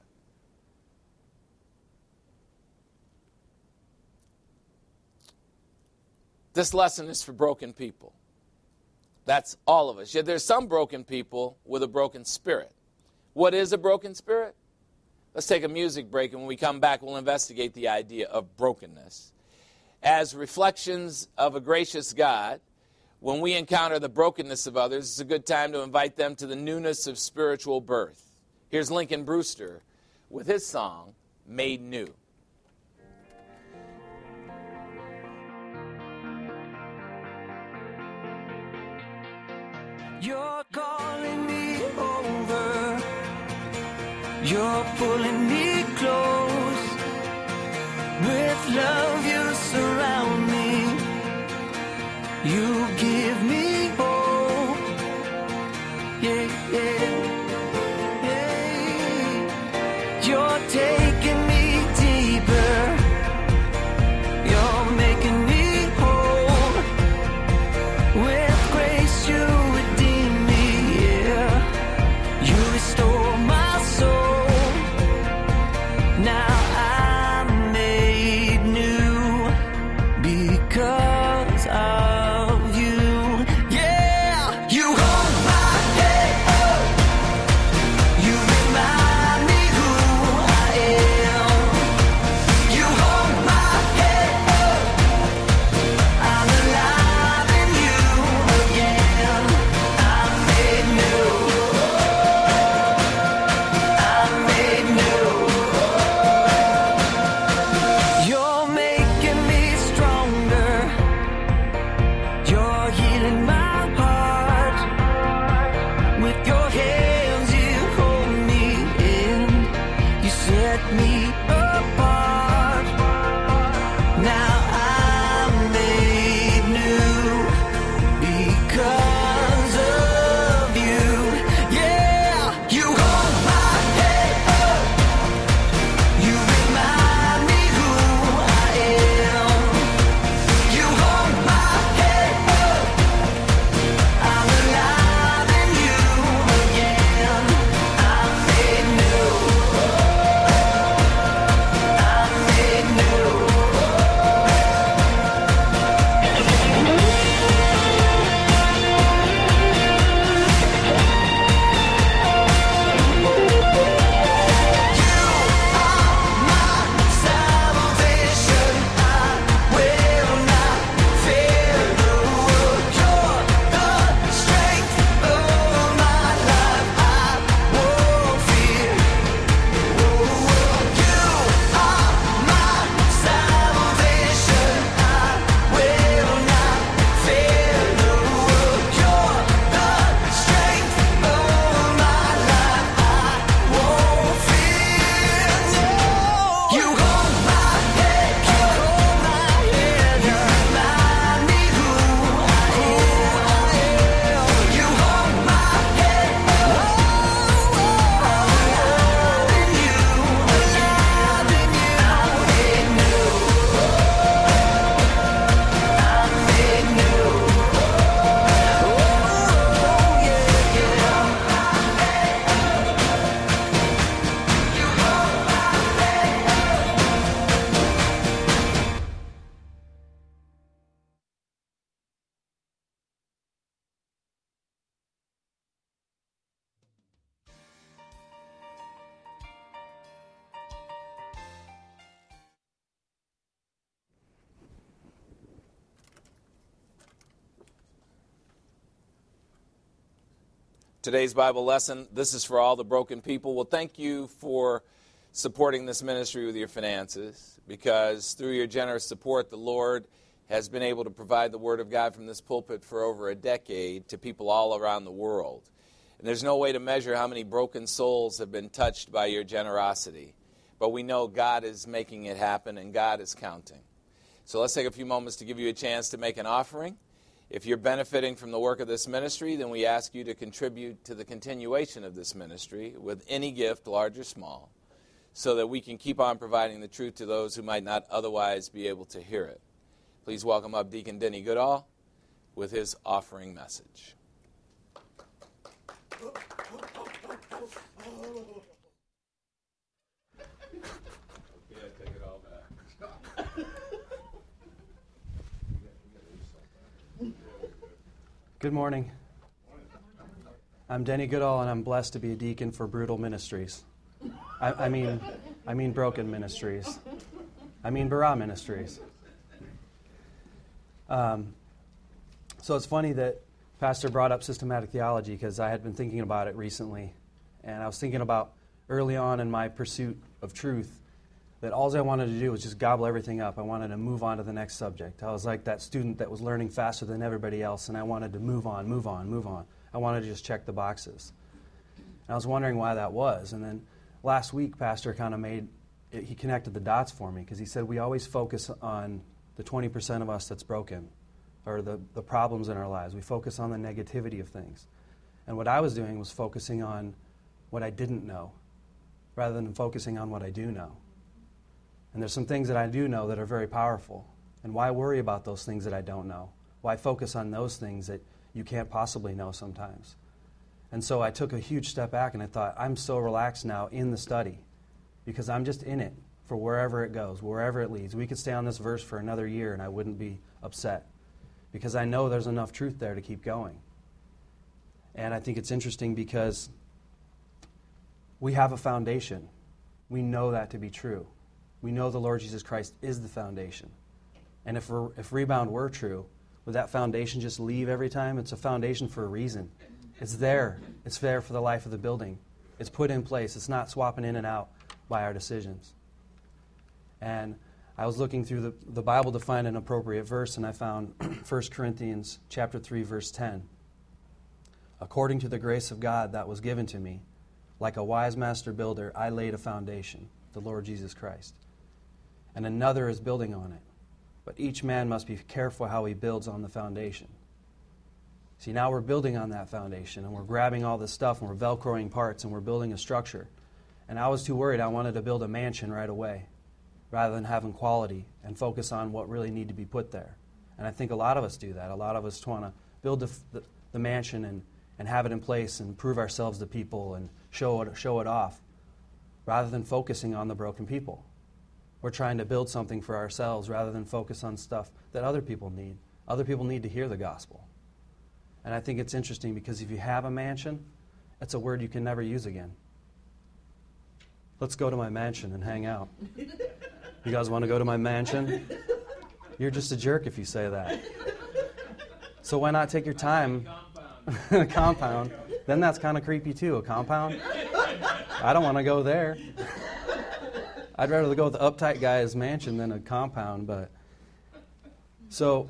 This lesson is for broken people. That's all of us. Yet there's some broken people with a broken spirit. What is a broken spirit? Let's take a music break, and when we come back, we'll investigate the idea of brokenness. As reflections of a gracious God, when we encounter the brokenness of others, it's a good time to invite them to the newness of spiritual birth. Here's Lincoln Brewster with his song, Made New. You're calling me over. You're pulling me close. With love you surround me. You give me hope. Yeah, yeah, yeah. You're taking me deeper. You're making me whole. With grace you redeem me, yeah. You restore my soul. Now I'm made new because of you. Yeah, you hold my head up. You remind me who I am. You hold my head up. I'm alive in you again. I'm made new. I'm made new. You're making me stronger. You're healing my heart. With your hands you hold me in. You set me apart. Now I'm made new because of you. Yeah, you hold my head up. You remind me who I Today's Bible lesson, this is for all the broken people. Well, thank you for supporting this ministry with your finances, because through your generous support, the Lord has been able to provide the Word of God from this pulpit for over a decade to people all around the world. And there's no way to measure how many broken souls have been touched by your generosity. But we know God is making it happen and God is counting. So let's take a few moments to give you a chance to make an offering. If you're benefiting from the work of this ministry, then we ask you to contribute to the continuation of this ministry with any gift, large or small, so that we can keep on providing the truth to those who might not otherwise be able to hear it. Please welcome up Deacon Denny Goodall with his offering message. Good morning. I'm Denny Goodall, and I'm blessed to be a deacon for Brutal Ministries. I mean Broken Ministries. I mean Barah Ministries. So it's funny that Pastor brought up systematic theology, because I had been thinking about it recently, and I was thinking about early on in my pursuit of truth that all I wanted to do was just gobble everything up. I wanted to move on to the next subject. I was like that student that was learning faster than everybody else, and I wanted to move on. I wanted to just check the boxes. And I was wondering why that was. And then last week, Pastor kind of he connected the dots for me, because he said we always focus on the 20% of us that's broken, or the problems in our lives. We focus on the negativity of things. And what I was doing was focusing on what I didn't know, rather than focusing on what I do know. And there's some things that I do know that are very powerful. And why worry about those things that I don't know? Why focus on those things that you can't possibly know sometimes? And so I took a huge step back, and I thought, I'm so relaxed now in the study, because I'm just in it for wherever it goes, wherever it leads. We could stay on this verse for another year, and I wouldn't be upset, because I know there's enough truth there to keep going. And I think it's interesting because we have a foundation. We know that to be true. We know the Lord Jesus Christ is the foundation. And if Rebound were true, would that foundation just leave every time? It's a foundation for a reason. It's there. It's there for the life of the building. It's put in place. It's not swapping in and out by our decisions. And I was looking through the Bible to find an appropriate verse, and I found 1 Corinthians chapter 3, verse 10. According to the grace of God that was given to me, like a wise master builder, I laid a foundation, the Lord Jesus Christ. And another is building on it. But each man must be careful how he builds on the foundation. See, now we're building on that foundation, and we're grabbing all this stuff, and we're Velcroing parts, and we're building a structure. And I was too worried. I wanted to build a mansion right away, rather than having quality and focus on what really need to be put there. And I think a lot of us do that. A lot of us want to build the mansion and have it in place and prove ourselves to people and show it off, rather than focusing on the broken people. We're trying to build something for ourselves rather than focus on stuff that other people need. Other people need to hear the gospel. And I think it's interesting, because if you have a mansion, it's a word you can never use again. Let's go to my mansion and hang out. You guys want to go to my mansion? You're just a jerk if you say that. So why not take your time? A compound. Then that's kind of creepy too, a compound. I don't want to go there. I'd rather go with the uptight guy's mansion than a compound. But so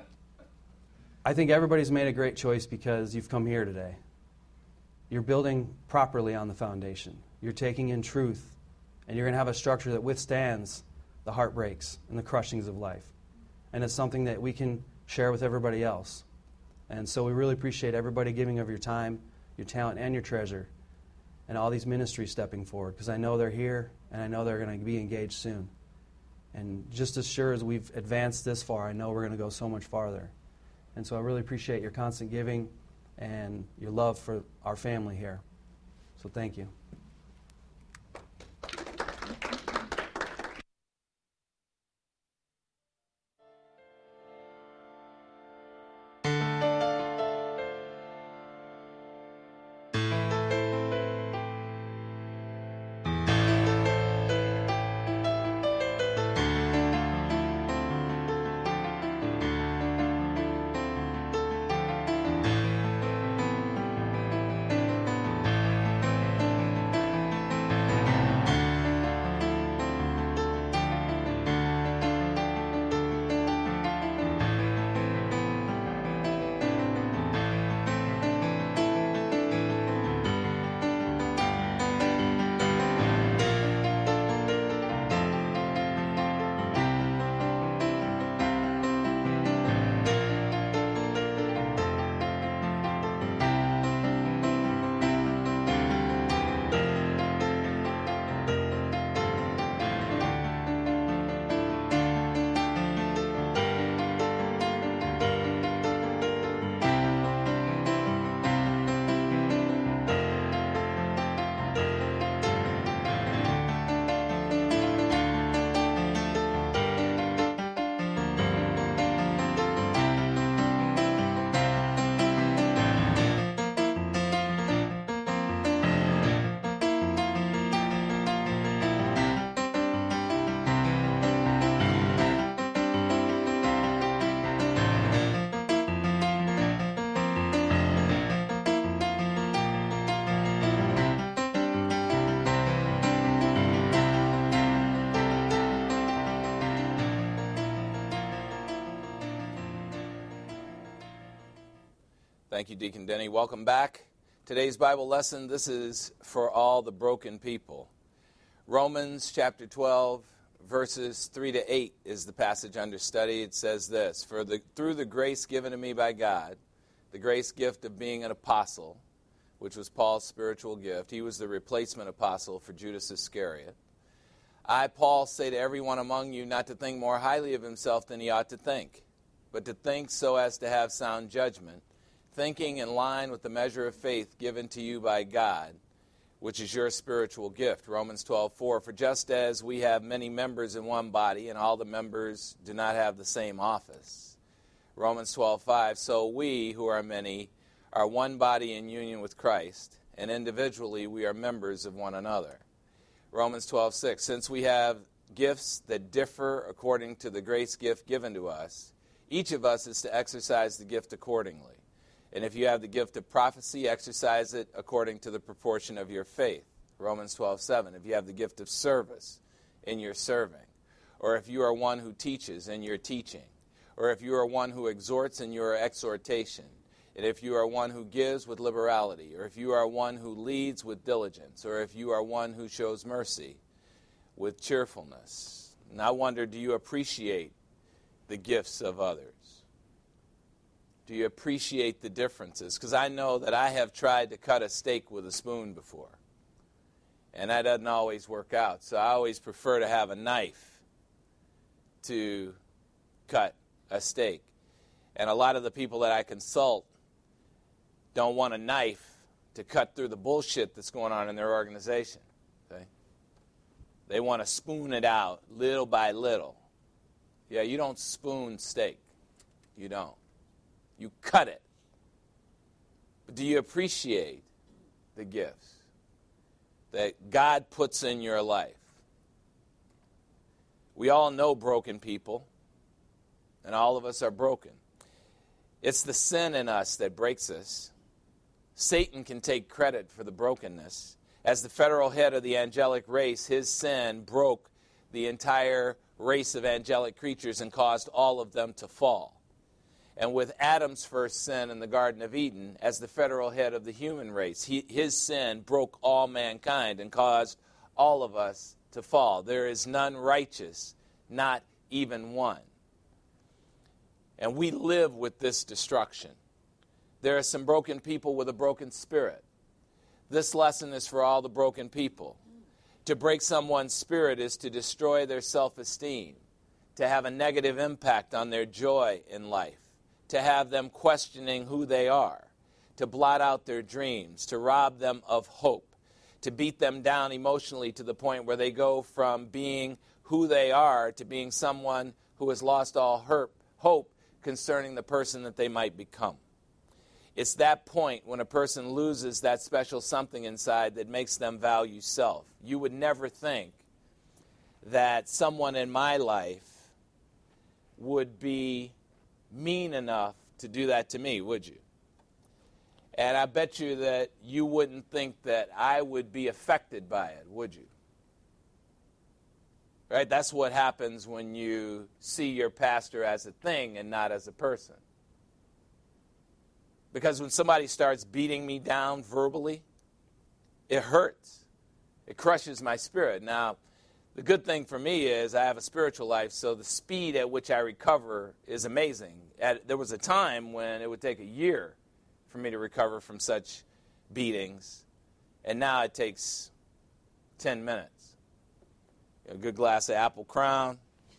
I think everybody's made a great choice, because you've come here today. You're building properly on the foundation. You're taking in truth, and you're going to have a structure that withstands the heartbreaks and the crushings of life. And it's something that we can share with everybody else. And so we really appreciate everybody giving of your time, your talent, and your treasure, and all these ministries stepping forward, because I know they're here, and I know they're going to be engaged soon. And just as sure as we've advanced this far, I know we're going to go so much farther. And so I really appreciate your constant giving and your love for our family here. So thank you. Thank you, Deacon Denny. Welcome back. Today's Bible lesson, this is for all the broken people. Romans chapter 12, verses 3 to 8 is the passage under study. It says this, through the grace given to me by God, the grace gift of being an apostle, which was Paul's spiritual gift. He was the replacement apostle for Judas Iscariot. I, Paul, say to everyone among you not to think more highly of himself than he ought to think, but to think so as to have sound judgment, thinking in line with the measure of faith given to you by God, which is your spiritual gift. Romans 12:4, for just as we have many members in one body, and all the members do not have the same office. Romans 12:5, so we, who are many, are one body in union with Christ, and individually we are members of one another. Romans 12:6, since we have gifts that differ according to the grace gift given to us, each of us is to exercise the gift accordingly. And if you have the gift of prophecy, exercise it according to the proportion of your faith. Romans 12:7, if you have the gift of service in your serving, or if you are one who teaches in your teaching, or if you are one who exhorts in your exhortation, and if you are one who gives with liberality, or if you are one who leads with diligence, or if you are one who shows mercy with cheerfulness. And I wonder, do you appreciate the gifts of others? Do you appreciate the differences? Because I know that I have tried to cut a steak with a spoon before, and that doesn't always work out. So I always prefer to have a knife to cut a steak. And a lot of the people that I consult don't want a knife to cut through the bullshit that's going on in their organization. Okay? They want to spoon it out little by little. Yeah, you don't spoon steak. You don't. You cut it. But do you appreciate the gifts that God puts in your life? We all know broken people, and all of us are broken. It's the sin in us that breaks us. Satan can take credit for the brokenness. As the federal head of the angelic race, his sin broke the entire race of angelic creatures and caused all of them to fall. And with Adam's first sin in the Garden of Eden, as the federal head of the human race, his sin broke all mankind and caused all of us to fall. There is none righteous, not even one. And we live with this destruction. There are some broken people with a broken spirit. This lesson is for all the broken people. To break someone's spirit is to destroy their self-esteem, to have a negative impact on their joy in life, to have them questioning who they are, to blot out their dreams, to rob them of hope, to beat them down emotionally to the point where they go from being who they are to being someone who has lost all hope concerning the person that they might become. It's that point when a person loses that special something inside that makes them value self. You would never think that someone in my life would be mean enough to do that to me, would you? And I bet you that you wouldn't think that I would be affected by it, would you? Right? That's what happens when you see your pastor as a thing and not as a person. Because when somebody starts beating me down verbally, it hurts. It crushes my spirit. Now, the good thing for me is I have a spiritual life, so the speed at which I recover is amazing. There was a time when it would take a year for me to recover from such beatings, and now it takes 10 minutes. A good glass of Apple Crown.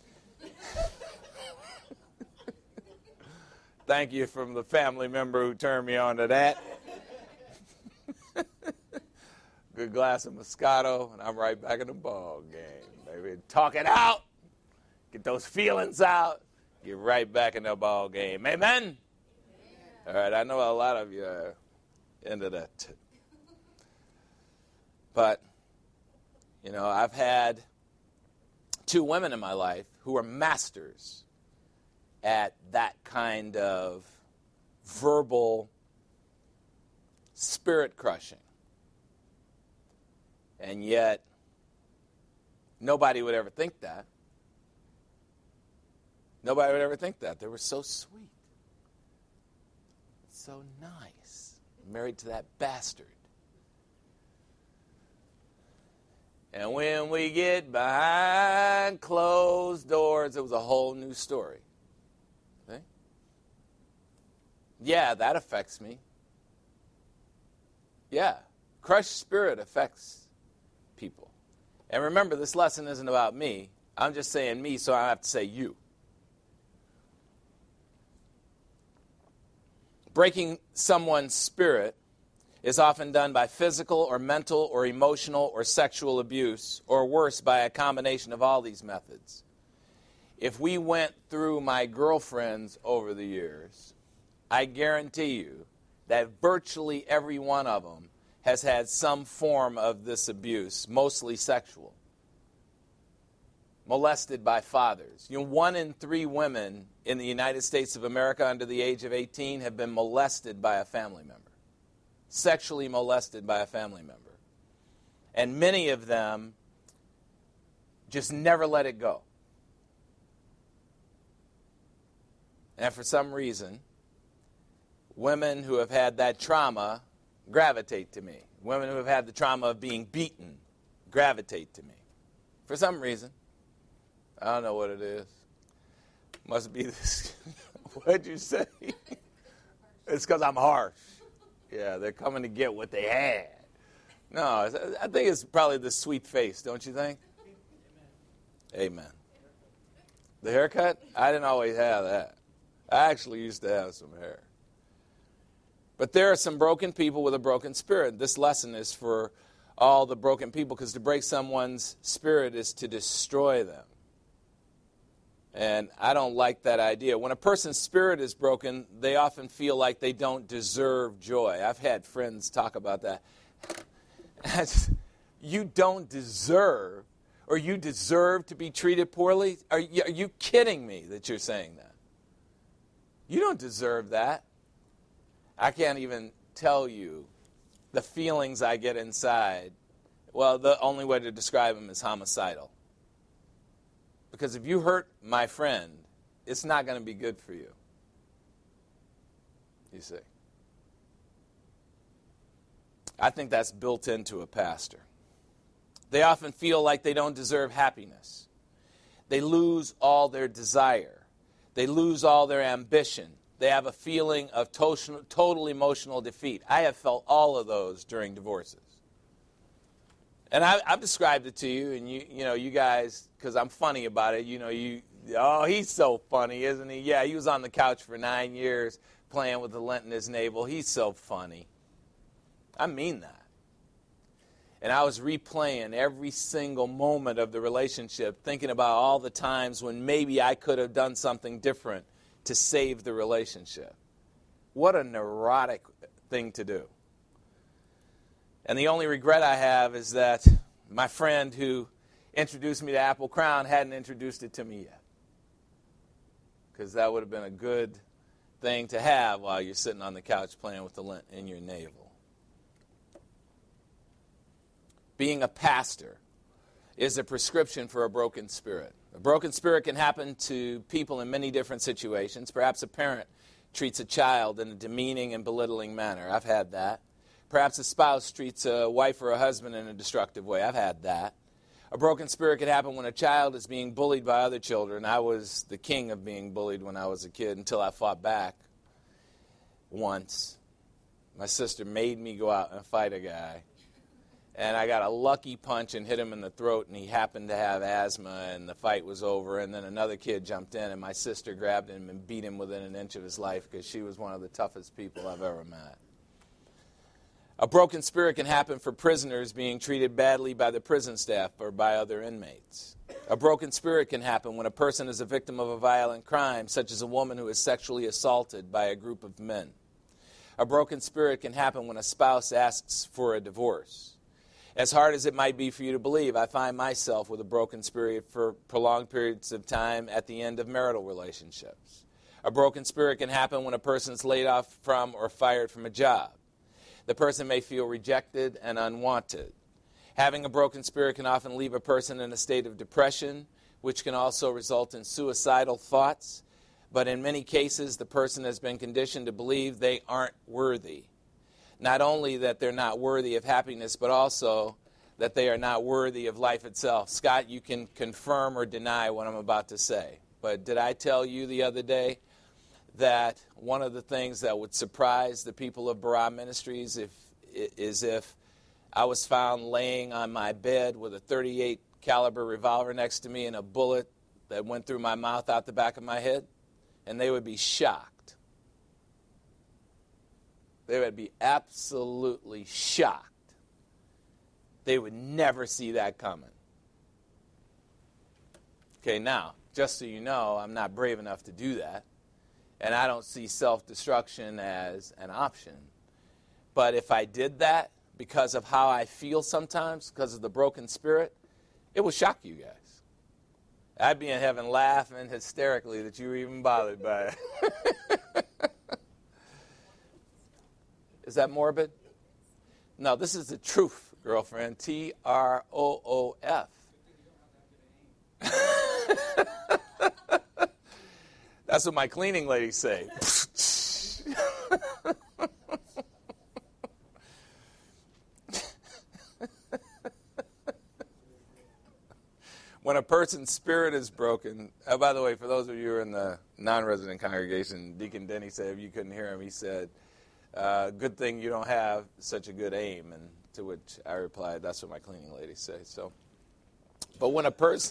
Thank you from the family member who turned me on to that. Good glass of Moscato, and I'm right back in the ball game, baby. Talk it out. Get those feelings out. Get right back in the ball game. Amen? All right, I know a lot of you are into that. But, you know, I've had 2 women in my life who are masters at that kind of verbal spirit crushing. And yet, nobody would ever think that. Nobody would ever think that. They were so sweet. so nice. Married to that bastard. And when we get behind closed doors, it was a whole new story. See? Yeah, that affects me. Yeah, crushed spirit affects people. And remember, this lesson isn't about me. I'm just saying me, so I have to say you. Breaking someone's spirit is often done by physical or mental or emotional or sexual abuse, or worse, by a combination of all these methods. If we went through my girlfriends over the years, I guarantee you that virtually every one of them has had some form of this abuse, mostly sexual. Molested by fathers. 1 in 3 women in the United States of America under the age of 18 have been molested by a family member. Sexually molested by a family member. And many of them just never let it go. And for some reason, women who have had that trauma gravitate to me. Women who have had the trauma of being beaten gravitate to me. For some reason. I don't know what it is. Must be this. What'd you say? It's because I'm harsh. Yeah, they're coming to get what they had. No, I think it's probably the sweet face, don't you think? Amen. The haircut? I didn't always have that. I actually used to have some hair. But there are some broken people with a broken spirit. This lesson is for all the broken people, because to break someone's spirit is to destroy them. And I don't like that idea. When a person's spirit is broken, they often feel like they don't deserve joy. I've had friends talk about that. You don't deserve, or you deserve to be treated poorly? Are you kidding me that you're saying that? You don't deserve that. I can't even tell you the feelings I get inside. Well, the only way to describe them is homicidal. Because if you hurt my friend, it's not going to be good for you. You see. I think that's built into a pastor. They often feel like they don't deserve happiness. They lose all their desire. They lose all their ambition. They have a feeling of total emotional defeat. I have felt all of those during divorces. And I've described it to you, and you guys, because I'm funny about it, oh, he's so funny, isn't he? Yeah, he was on the couch for 9 years playing with the lint in his navel. He's so funny. I mean that. And I was replaying every single moment of the relationship, thinking about all the times when maybe I could have done something different to save the relationship. What a neurotic thing to do. And the only regret I have is that my friend who introduced me to Apple Crown hadn't introduced it to me yet. Because that would have been a good thing to have while you're sitting on the couch playing with the lint in your navel. Being a pastor is a prescription for a broken spirit. A broken spirit can happen to people in many different situations. Perhaps a parent treats a child in a demeaning and belittling manner. I've had that. Perhaps a spouse treats a wife or a husband in a destructive way. I've had that. A broken spirit could happen when a child is being bullied by other children. I was the king of being bullied when I was a kid until I fought back once. My sister made me go out and fight a guy. And I got a lucky punch and hit him in the throat, and he happened to have asthma, and the fight was over. And then another kid jumped in, and my sister grabbed him and beat him within an inch of his life because she was one of the toughest people I've ever met. A broken spirit can happen for prisoners being treated badly by the prison staff or by other inmates. A broken spirit can happen when a person is a victim of a violent crime, such as a woman who is sexually assaulted by a group of men. A broken spirit can happen when a spouse asks for a divorce. As hard as it might be for you to believe, I find myself with a broken spirit for prolonged periods of time at the end of marital relationships. A broken spirit can happen when a person is laid off from or fired from a job. The person may feel rejected and unwanted. Having a broken spirit can often leave a person in a state of depression, which can also result in suicidal thoughts. But in many cases, the person has been conditioned to believe they aren't worthy. Not only that they're not worthy of happiness, but also that they are not worthy of life itself. Scott, you can confirm or deny what I'm about to say. But did I tell you the other day that one of the things that would surprise the people of Barah Ministries is if I was found laying on my bed with a .38 caliber revolver next to me and a bullet that went through my mouth out the back of my head? And they would be shocked. They would be absolutely shocked. They would never see that coming. Okay, now, just so you know, I'm not brave enough to do that. And I don't see self-destruction as an option. But if I did that because of how I feel sometimes, because of the broken spirit, it would shock you guys. I'd be in heaven laughing hysterically that you were even bothered by it. Is that morbid? No, this is the truth, girlfriend. TROOF. That's what my cleaning ladies say. When a person's spirit is broken, by the way, for those of you who are in the non-resident congregation, Deacon Denny said, if you couldn't hear him, he said, good thing you don't have such a good aim. And to which I replied, that's what my cleaning ladies say. So, but when a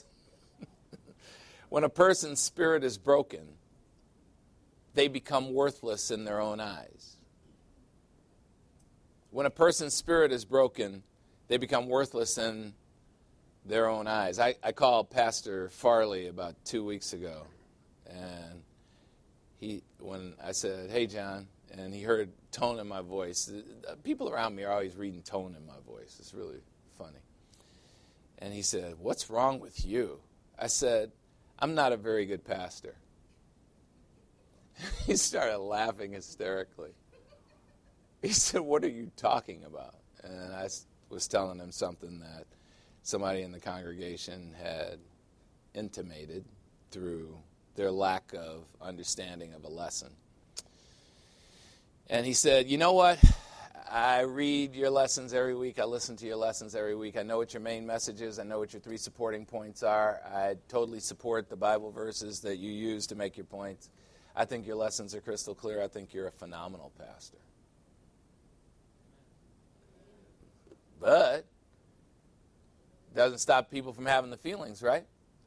person's spirit is broken, they become worthless in their own eyes. When a person's spirit is broken, they become worthless in their own eyes. I called Pastor Farley about 2 weeks ago, and when I said, hey, John, and he heard tone in my voice. People around me are always reading tone in my voice. It's really funny. And he said, what's wrong with you? I said, I'm not a very good pastor. He started laughing hysterically. He said, what are you talking about? And I was telling him something that somebody in the congregation had intimated through their lack of understanding of a lesson. And he said, you know what? I read your lessons every week. I listen to your lessons every week. I know what your main message is. I know what your 3 supporting points are. I totally support the Bible verses that you use to make your points. I think your lessons are crystal clear. I think you're a phenomenal pastor. But it doesn't stop people from having the feelings, right?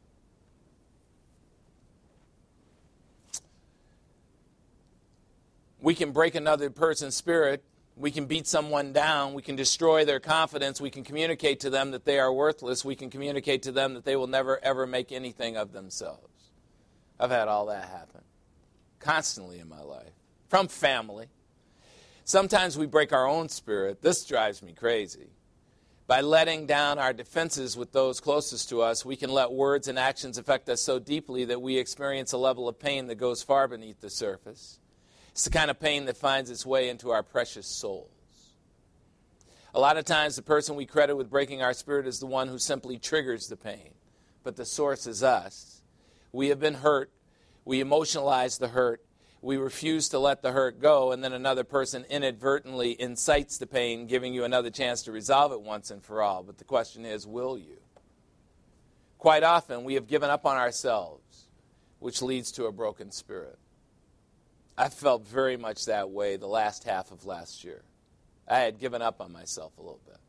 We can break another person's spirit. We can beat someone down. We can destroy their confidence. We can communicate to them that they are worthless. We can communicate to them that they will never, ever make anything of themselves. I've had all that happen constantly in my life, from family. Sometimes we break our own spirit. This drives me crazy. By letting down our defenses with those closest to us, we can let words and actions affect us so deeply that we experience a level of pain that goes far beneath the surface. It's the kind of pain that finds its way into our precious souls. A lot of times the person we credit with breaking our spirit is the one who simply triggers the pain. But the source is us. We have been hurt. We emotionalize the hurt. We refuse to let the hurt go, and then another person inadvertently incites the pain, giving you another chance to resolve it once and for all. But the question is, will you? Quite often we have given up on ourselves, which leads to a broken spirit. I felt very much that way the last half of last year. I had given up on myself a little bit.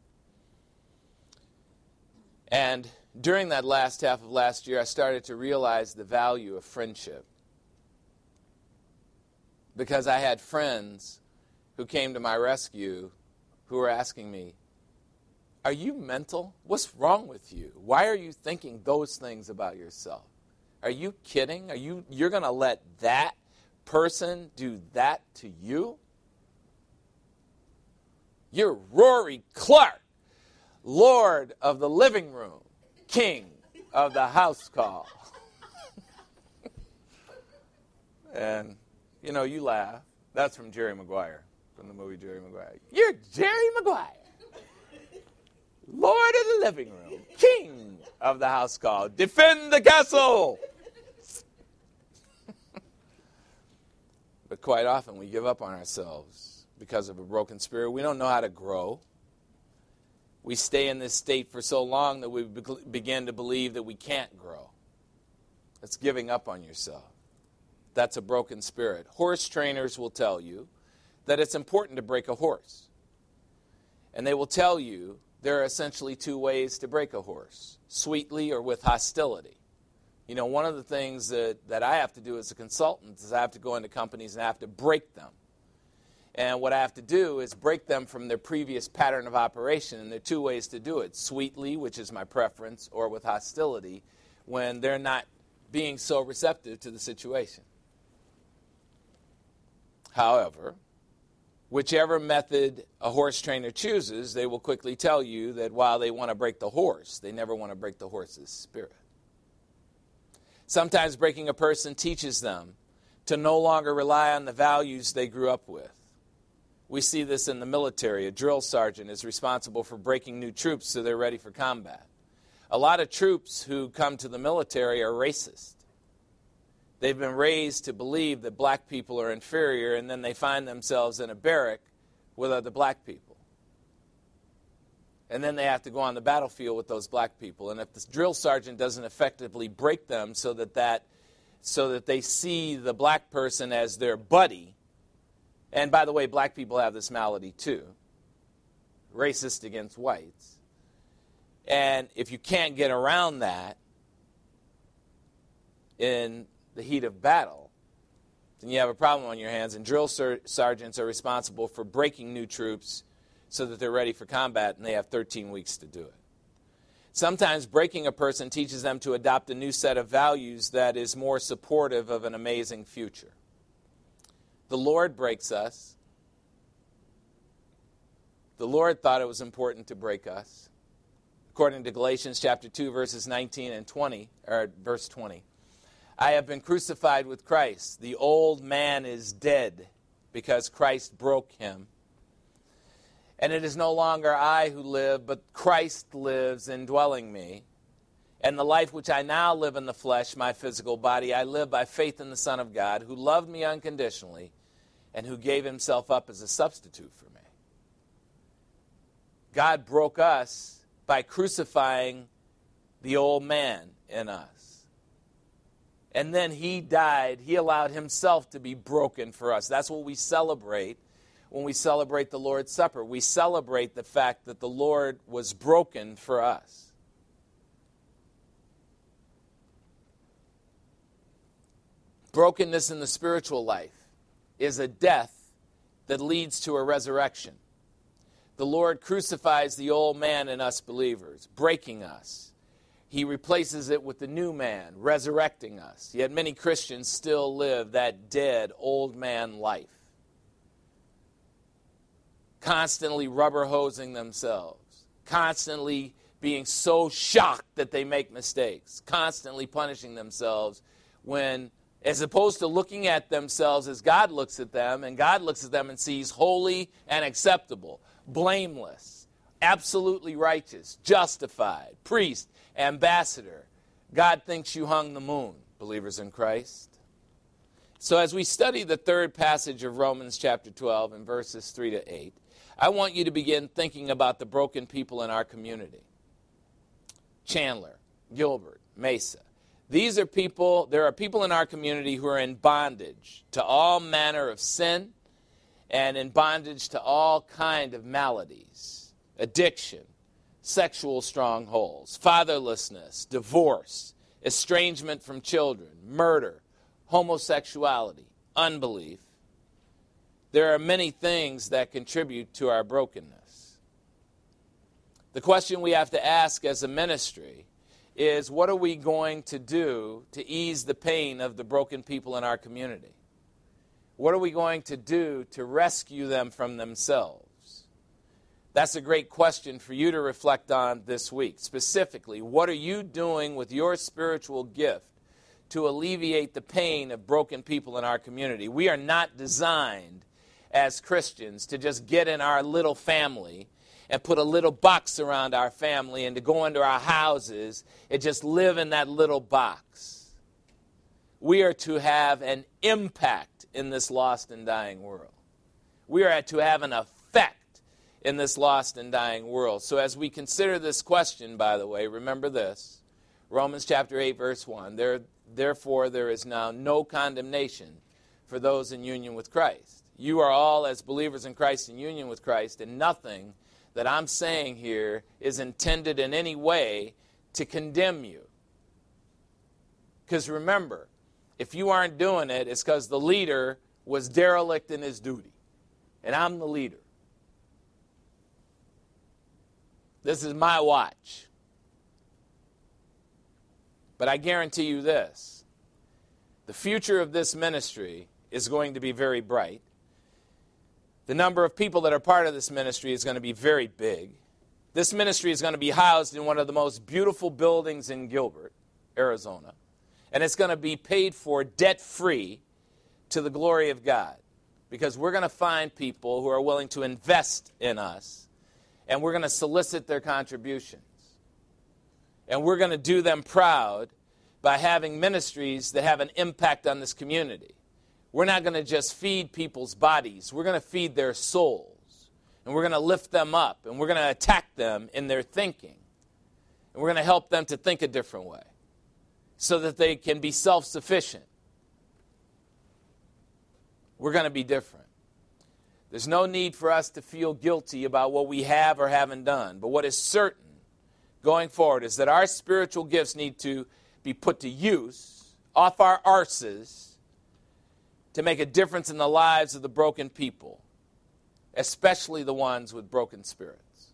And during that last half of last year, I started to realize the value of friendship. Because I had friends who came to my rescue who were asking me, are you mental? What's wrong with you? Why are you thinking those things about yourself? Are you kidding? You're going to let that person do that to you? You're Rory Clark, Lord of the living room, King of the house call. And, you know, you laugh. That's from Jerry Maguire, from the movie Jerry Maguire. You're Jerry Maguire, Lord of the living room, King of the house call. Defend the castle. But quite often we give up on ourselves because of a broken spirit. We don't know how to grow. We stay in this state for so long that we begin to believe that we can't grow. It's giving up on yourself. That's a broken spirit. Horse trainers will tell you that it's important to break a horse. And they will tell you there are essentially two ways to break a horse, sweetly or with hostility. You know, one of the things that I have to do as a consultant is I have to go into companies and I have to break them. And what I have to do is break them from their previous pattern of operation. And there are two ways to do it, sweetly, which is my preference, or with hostility, when they're not being so receptive to the situation. However, whichever method a horse trainer chooses, they will quickly tell you that while they want to break the horse, they never want to break the horse's spirit. Sometimes breaking a person teaches them to no longer rely on the values they grew up with. We see this in the military. A drill sergeant is responsible for breaking new troops so they're ready for combat. A lot of troops who come to the military are racist. They've been raised to believe that black people are inferior, and then they find themselves in a barrack with other black people. And then they have to go on the battlefield with those black people. And if the drill sergeant doesn't effectively break them so that they see the black person as their buddy, and by the way, black people have this malady too, racist against whites. And if you can't get around that in the heat of battle, then you have a problem on your hands. And drill sergeants are responsible for breaking new troops so that they're ready for combat, and they have 13 weeks to do it. Sometimes breaking a person teaches them to adopt a new set of values that is more supportive of an amazing future. The Lord breaks us. The Lord thought it was important to break us. According to Galatians chapter 2, verses 19 and 20, or verse 20, I have been crucified with Christ. The old man is dead because Christ broke him. And it is no longer I who live, but Christ lives indwelling me. And the life which I now live in the flesh, my physical body, I live by faith in the Son of God, who loved me unconditionally and who gave himself up as a substitute for me. God broke us by crucifying the old man in us. And then he died. He allowed himself to be broken for us. That's what we celebrate when we celebrate the Lord's Supper. We celebrate the fact that the Lord was broken for us. Brokenness in the spiritual life is a death that leads to a resurrection. The Lord crucifies the old man in us believers, breaking us. He replaces it with the new man, resurrecting us. Yet many Christians still live that dead old man life, constantly rubber hosing themselves, constantly being so shocked that they make mistakes, constantly punishing themselves when, as opposed to looking at themselves as God looks at them, and God looks at them and sees holy and acceptable, blameless, absolutely righteous, justified, priest, ambassador. God thinks you hung the moon, believers in Christ. So as we study the third passage of Romans chapter 12 in verses 3 to 8, I want you to begin thinking about the broken people in our community. Chandler, Gilbert, Mesa. These are people, there are people in our community who are in bondage to all manner of sin and in bondage to all kind of maladies, addiction, sexual strongholds, fatherlessness, divorce, estrangement from children, murder, homosexuality, unbelief. There are many things that contribute to our brokenness. The question we have to ask as a ministry is, what are we going to do to ease the pain of the broken people in our community? What are we going to do to rescue them from themselves? That's a great question for you to reflect on this week. Specifically, what are you doing with your spiritual gift to alleviate the pain of broken people in our community? We are not designed as Christians to just get in our little family and put a little box around our family and to go into our houses and just live in that little box. We are to have an impact in this lost and dying world. We are to have an effect in this lost and dying world. So as we consider this question, by the way, remember this. Romans chapter 8, verse 1. Therefore, there is now no condemnation for those in union with Christ. You are all, as believers in Christ, in union with Christ, and nothing that I'm saying here is intended in any way to condemn you. Because remember, if you aren't doing it, it's because the leader was derelict in his duty. And I'm the leader. This is my watch. But I guarantee you this. The future of this ministry is going to be very bright. The number of people that are part of this ministry is going to be very big. This ministry is going to be housed in one of the most beautiful buildings in Gilbert, Arizona. And it's going to be paid for debt-free to the glory of God. Because we're going to find people who are willing to invest in us. And we're going to solicit their contributions. And we're going to do them proud by having ministries that have an impact on this community. We're not going to just feed people's bodies. We're going to feed their souls. And we're going to lift them up. And we're going to attack them in their thinking. And we're going to help them to think a different way so that they can be self-sufficient. We're going to be different. There's no need for us to feel guilty about what we have or haven't done. But what is certain going forward is that our spiritual gifts need to be put to use off our arses to make a difference in the lives of the broken people, especially the ones with broken spirits.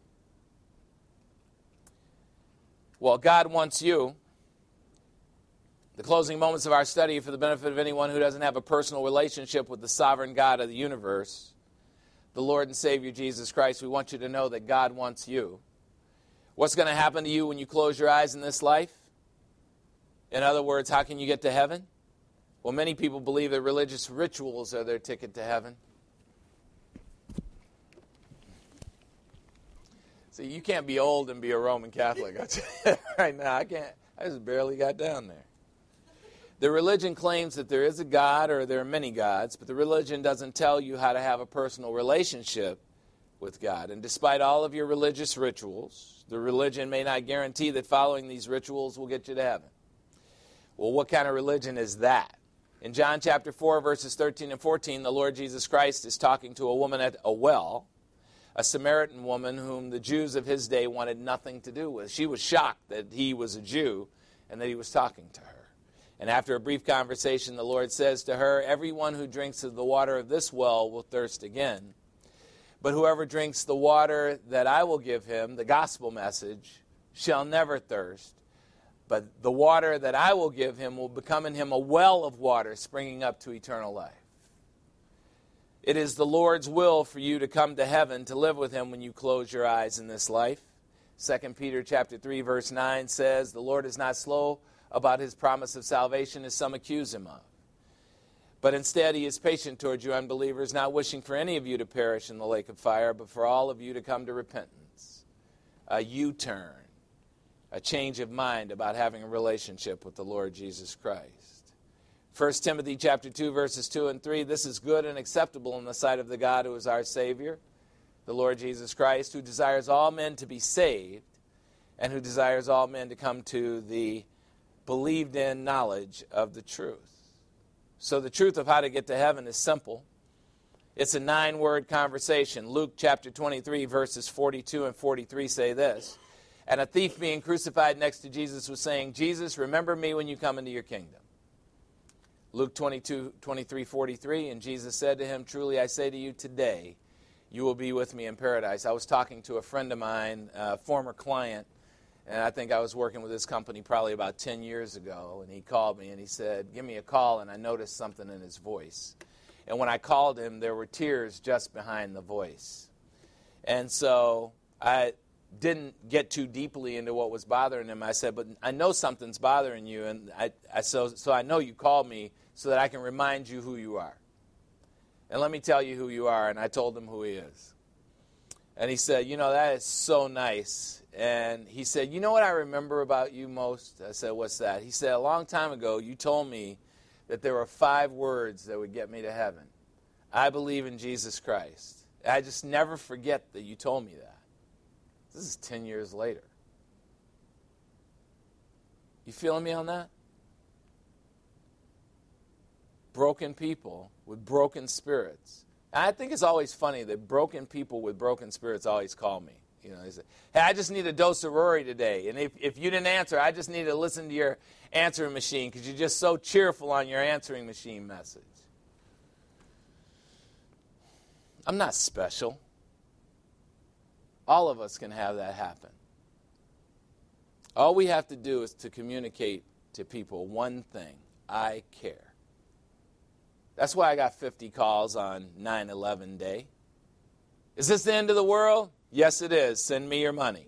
Well, God wants you. The closing moments of our study for the benefit of anyone who doesn't have a personal relationship with the sovereign God of the universe, the Lord and Savior Jesus Christ. We want you to know that God wants you. What's going to happen to you when you close your eyes in this life? In other words, how can you get to heaven? Well, many people believe that religious rituals are their ticket to heaven. See, you can't be old and be a Roman Catholic. I'll tell you right now, I can't. I just barely got down there. The religion claims that there is a God or there are many gods, but the religion doesn't tell you how to have a personal relationship with God. And despite all of your religious rituals, the religion may not guarantee that following these rituals will get you to heaven. Well, what kind of religion is that? In John chapter 4, verses 13 and 14, the Lord Jesus Christ is talking to a woman at a well, a Samaritan woman whom the Jews of his day wanted nothing to do with. She was shocked that he was a Jew and that he was talking to her. And after a brief conversation, the Lord says to her, "Everyone who drinks of the water of this well will thirst again. But whoever drinks the water that I will give him," the gospel message, "shall never thirst. But the water that I will give him will become in him a well of water springing up to eternal life." It is the Lord's will for you to come to heaven to live with him when you close your eyes in this life. 2 Peter chapter 3, verse 9 says, "The Lord is not slow about his promise of salvation, as some accuse him of. But instead he is patient toward you unbelievers, not wishing for any of you to perish in the lake of fire, but for all of you to come to repentance." A U-turn. A change of mind about having a relationship with the Lord Jesus Christ. 1 Timothy chapter 2, verses 2 and 3, "This is good and acceptable in the sight of the God who is our Savior, the Lord Jesus Christ, who desires all men to be saved, and who desires all men to come to the believed in knowledge of the truth." So the truth of how to get to heaven is simple. It's a 9-word conversation. Luke chapter 23, verses 42 and 43 say this, "And a thief being crucified next to Jesus was saying, 'Jesus, remember me when you come into your kingdom.' Luke 23, 43, "And Jesus said to him, 'Truly I say to you, today you will be with me in paradise.'" I was talking to a friend of mine, a former client, and I think I was working with this company probably about 10 years ago, and he called me and he said, "Give me a call," and I noticed something in his voice. And when I called him, there were tears just behind the voice. And so I didn't get too deeply into what was bothering him. I said, "But I know something's bothering you, and so I know you called me so that I can remind you who you are. And let me tell you who you are." And I told him who he is. And he said, "You know, that is so nice." And he said, "You know what I remember about you most?" I said, "What's that?" He said, "A long time ago, you told me that there were 5 words that would get me to heaven. I believe in Jesus Christ. I just never forget that you told me that. This is 10 years later. You feeling me on that? Broken people with broken spirits. And I think it's always funny that broken people with broken spirits always call me. You know, they say, hey, I just need a dose of Rory today. And if you didn't answer, I just need to listen to your answering machine because you're just so cheerful on your answering machine message. I'm not special. All of us can have that happen. All we have to do is to communicate to people one thing: I care. That's why I got 50 calls on 9/11 day. Is this the end of the world? Yes, it is. Send me your money.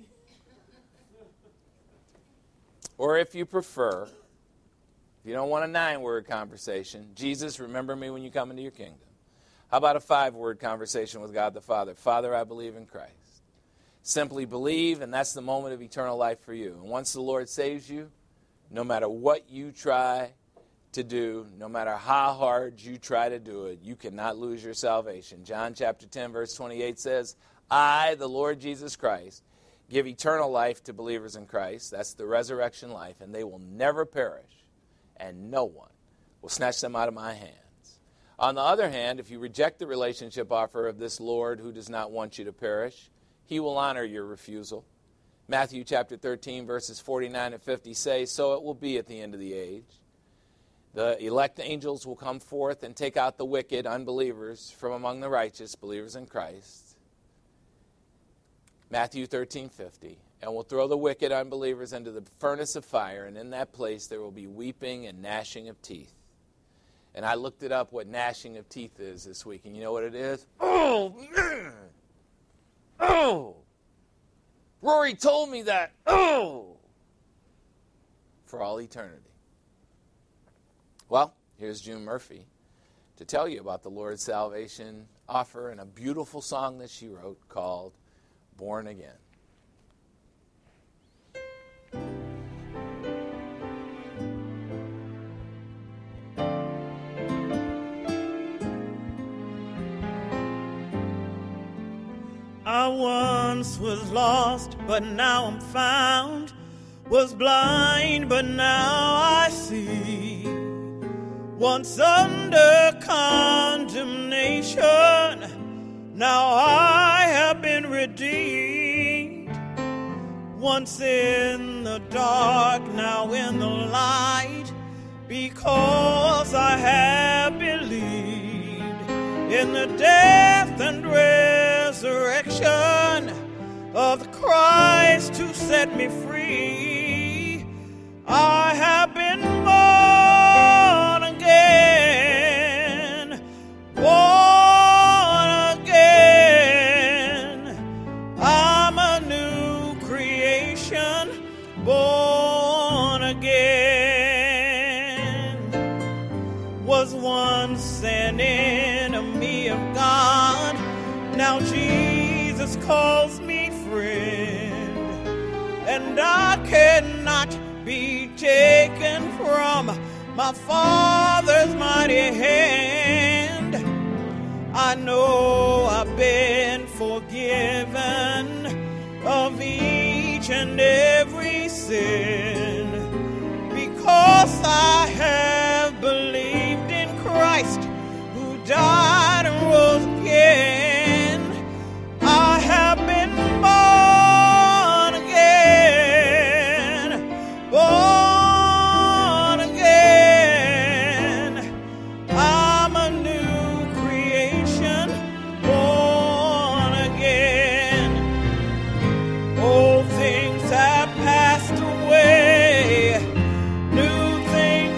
Or if you prefer, if you don't want a 9-word conversation, Jesus, remember me when you come into your kingdom. How about a 5-word conversation with God the Father? Father, I believe in Christ. Simply believe, and that's the moment of eternal life for you. And once the Lord saves you, no matter what you try to do, no matter how hard you try to do it, you cannot lose your salvation. John chapter 10, verse 28 says, I, the Lord Jesus Christ, give eternal life to believers in Christ. That's the resurrection life, and they will never perish, and no one will snatch them out of my hands. On the other hand, if you reject the relationship offer of this Lord who does not want you to perish, he will honor your refusal. Matthew chapter 13, verses 49 and 50 say, so it will be at the end of the age. The elect angels will come forth and take out the wicked unbelievers from among the righteous believers in Christ. Matthew 13:50, and will throw the wicked unbelievers into the furnace of fire, and in that place there will be weeping and gnashing of teeth. And I looked it up what gnashing of teeth is this week, and you know what it is? Oh, man! Oh! Rory told me that. Oh! For all eternity. Well, here's June Murphy to tell you about the Lord's salvation offer and a beautiful song that she wrote called Born Again. I once was lost, but now I'm found. Was blind, but now I see. Once under condemnation, now I have been redeemed. Once in the dark, now in the light, because I have believed in the death and resurrection of Christ to set me free. I have been born again, born again. I'm a new creation, born again. Was once an enemy of God, now Jesus calls me friend, and I cannot be taken from my Father's mighty hand. I know I've been forgiven of each and every sin, because I have believed in Christ who died and rose again. I have been born again, born again. I'm a new creation, born again. Old things have passed away, new things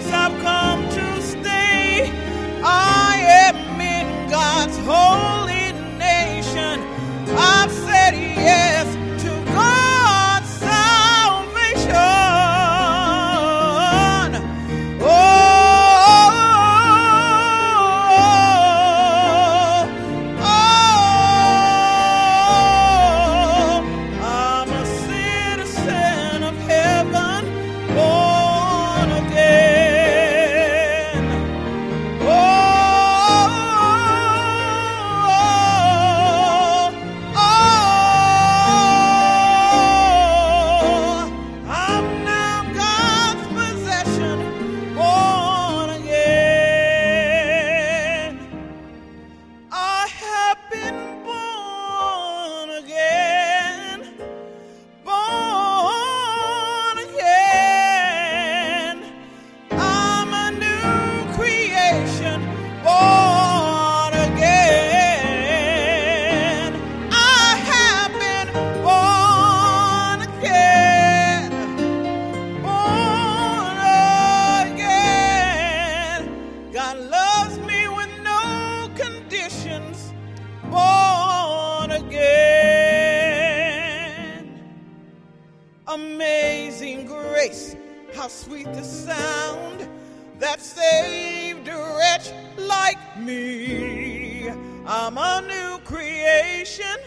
that saved a wretch like me. I'm a new creation,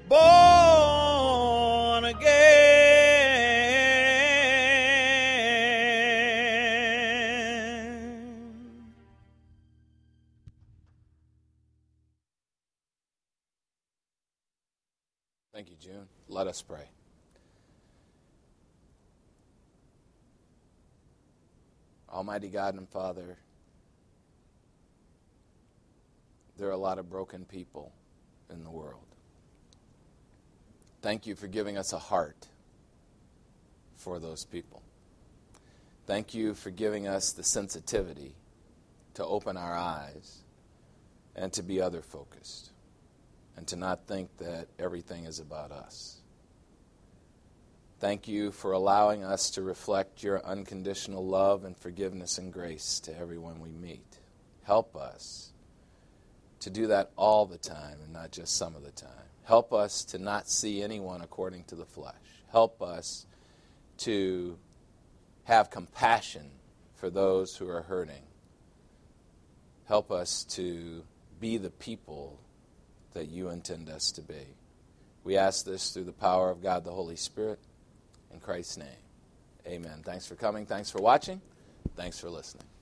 born again. Thank you, June. Let us pray. Almighty God and Father, there are a lot of broken people in the world. Thank you for giving us a heart for those people. Thank you for giving us the sensitivity to open our eyes and to be other-focused and to not think that everything is about us. Thank you for allowing us to reflect your unconditional love and forgiveness and grace to everyone we meet. Help us to do that all the time and not just some of the time. Help us to not see anyone according to the flesh. Help us to have compassion for those who are hurting. Help us to be the people that you intend us to be. We ask this through the power of God the Holy Spirit. In Christ's name, amen. Thanks for coming. Thanks for watching. Thanks for listening.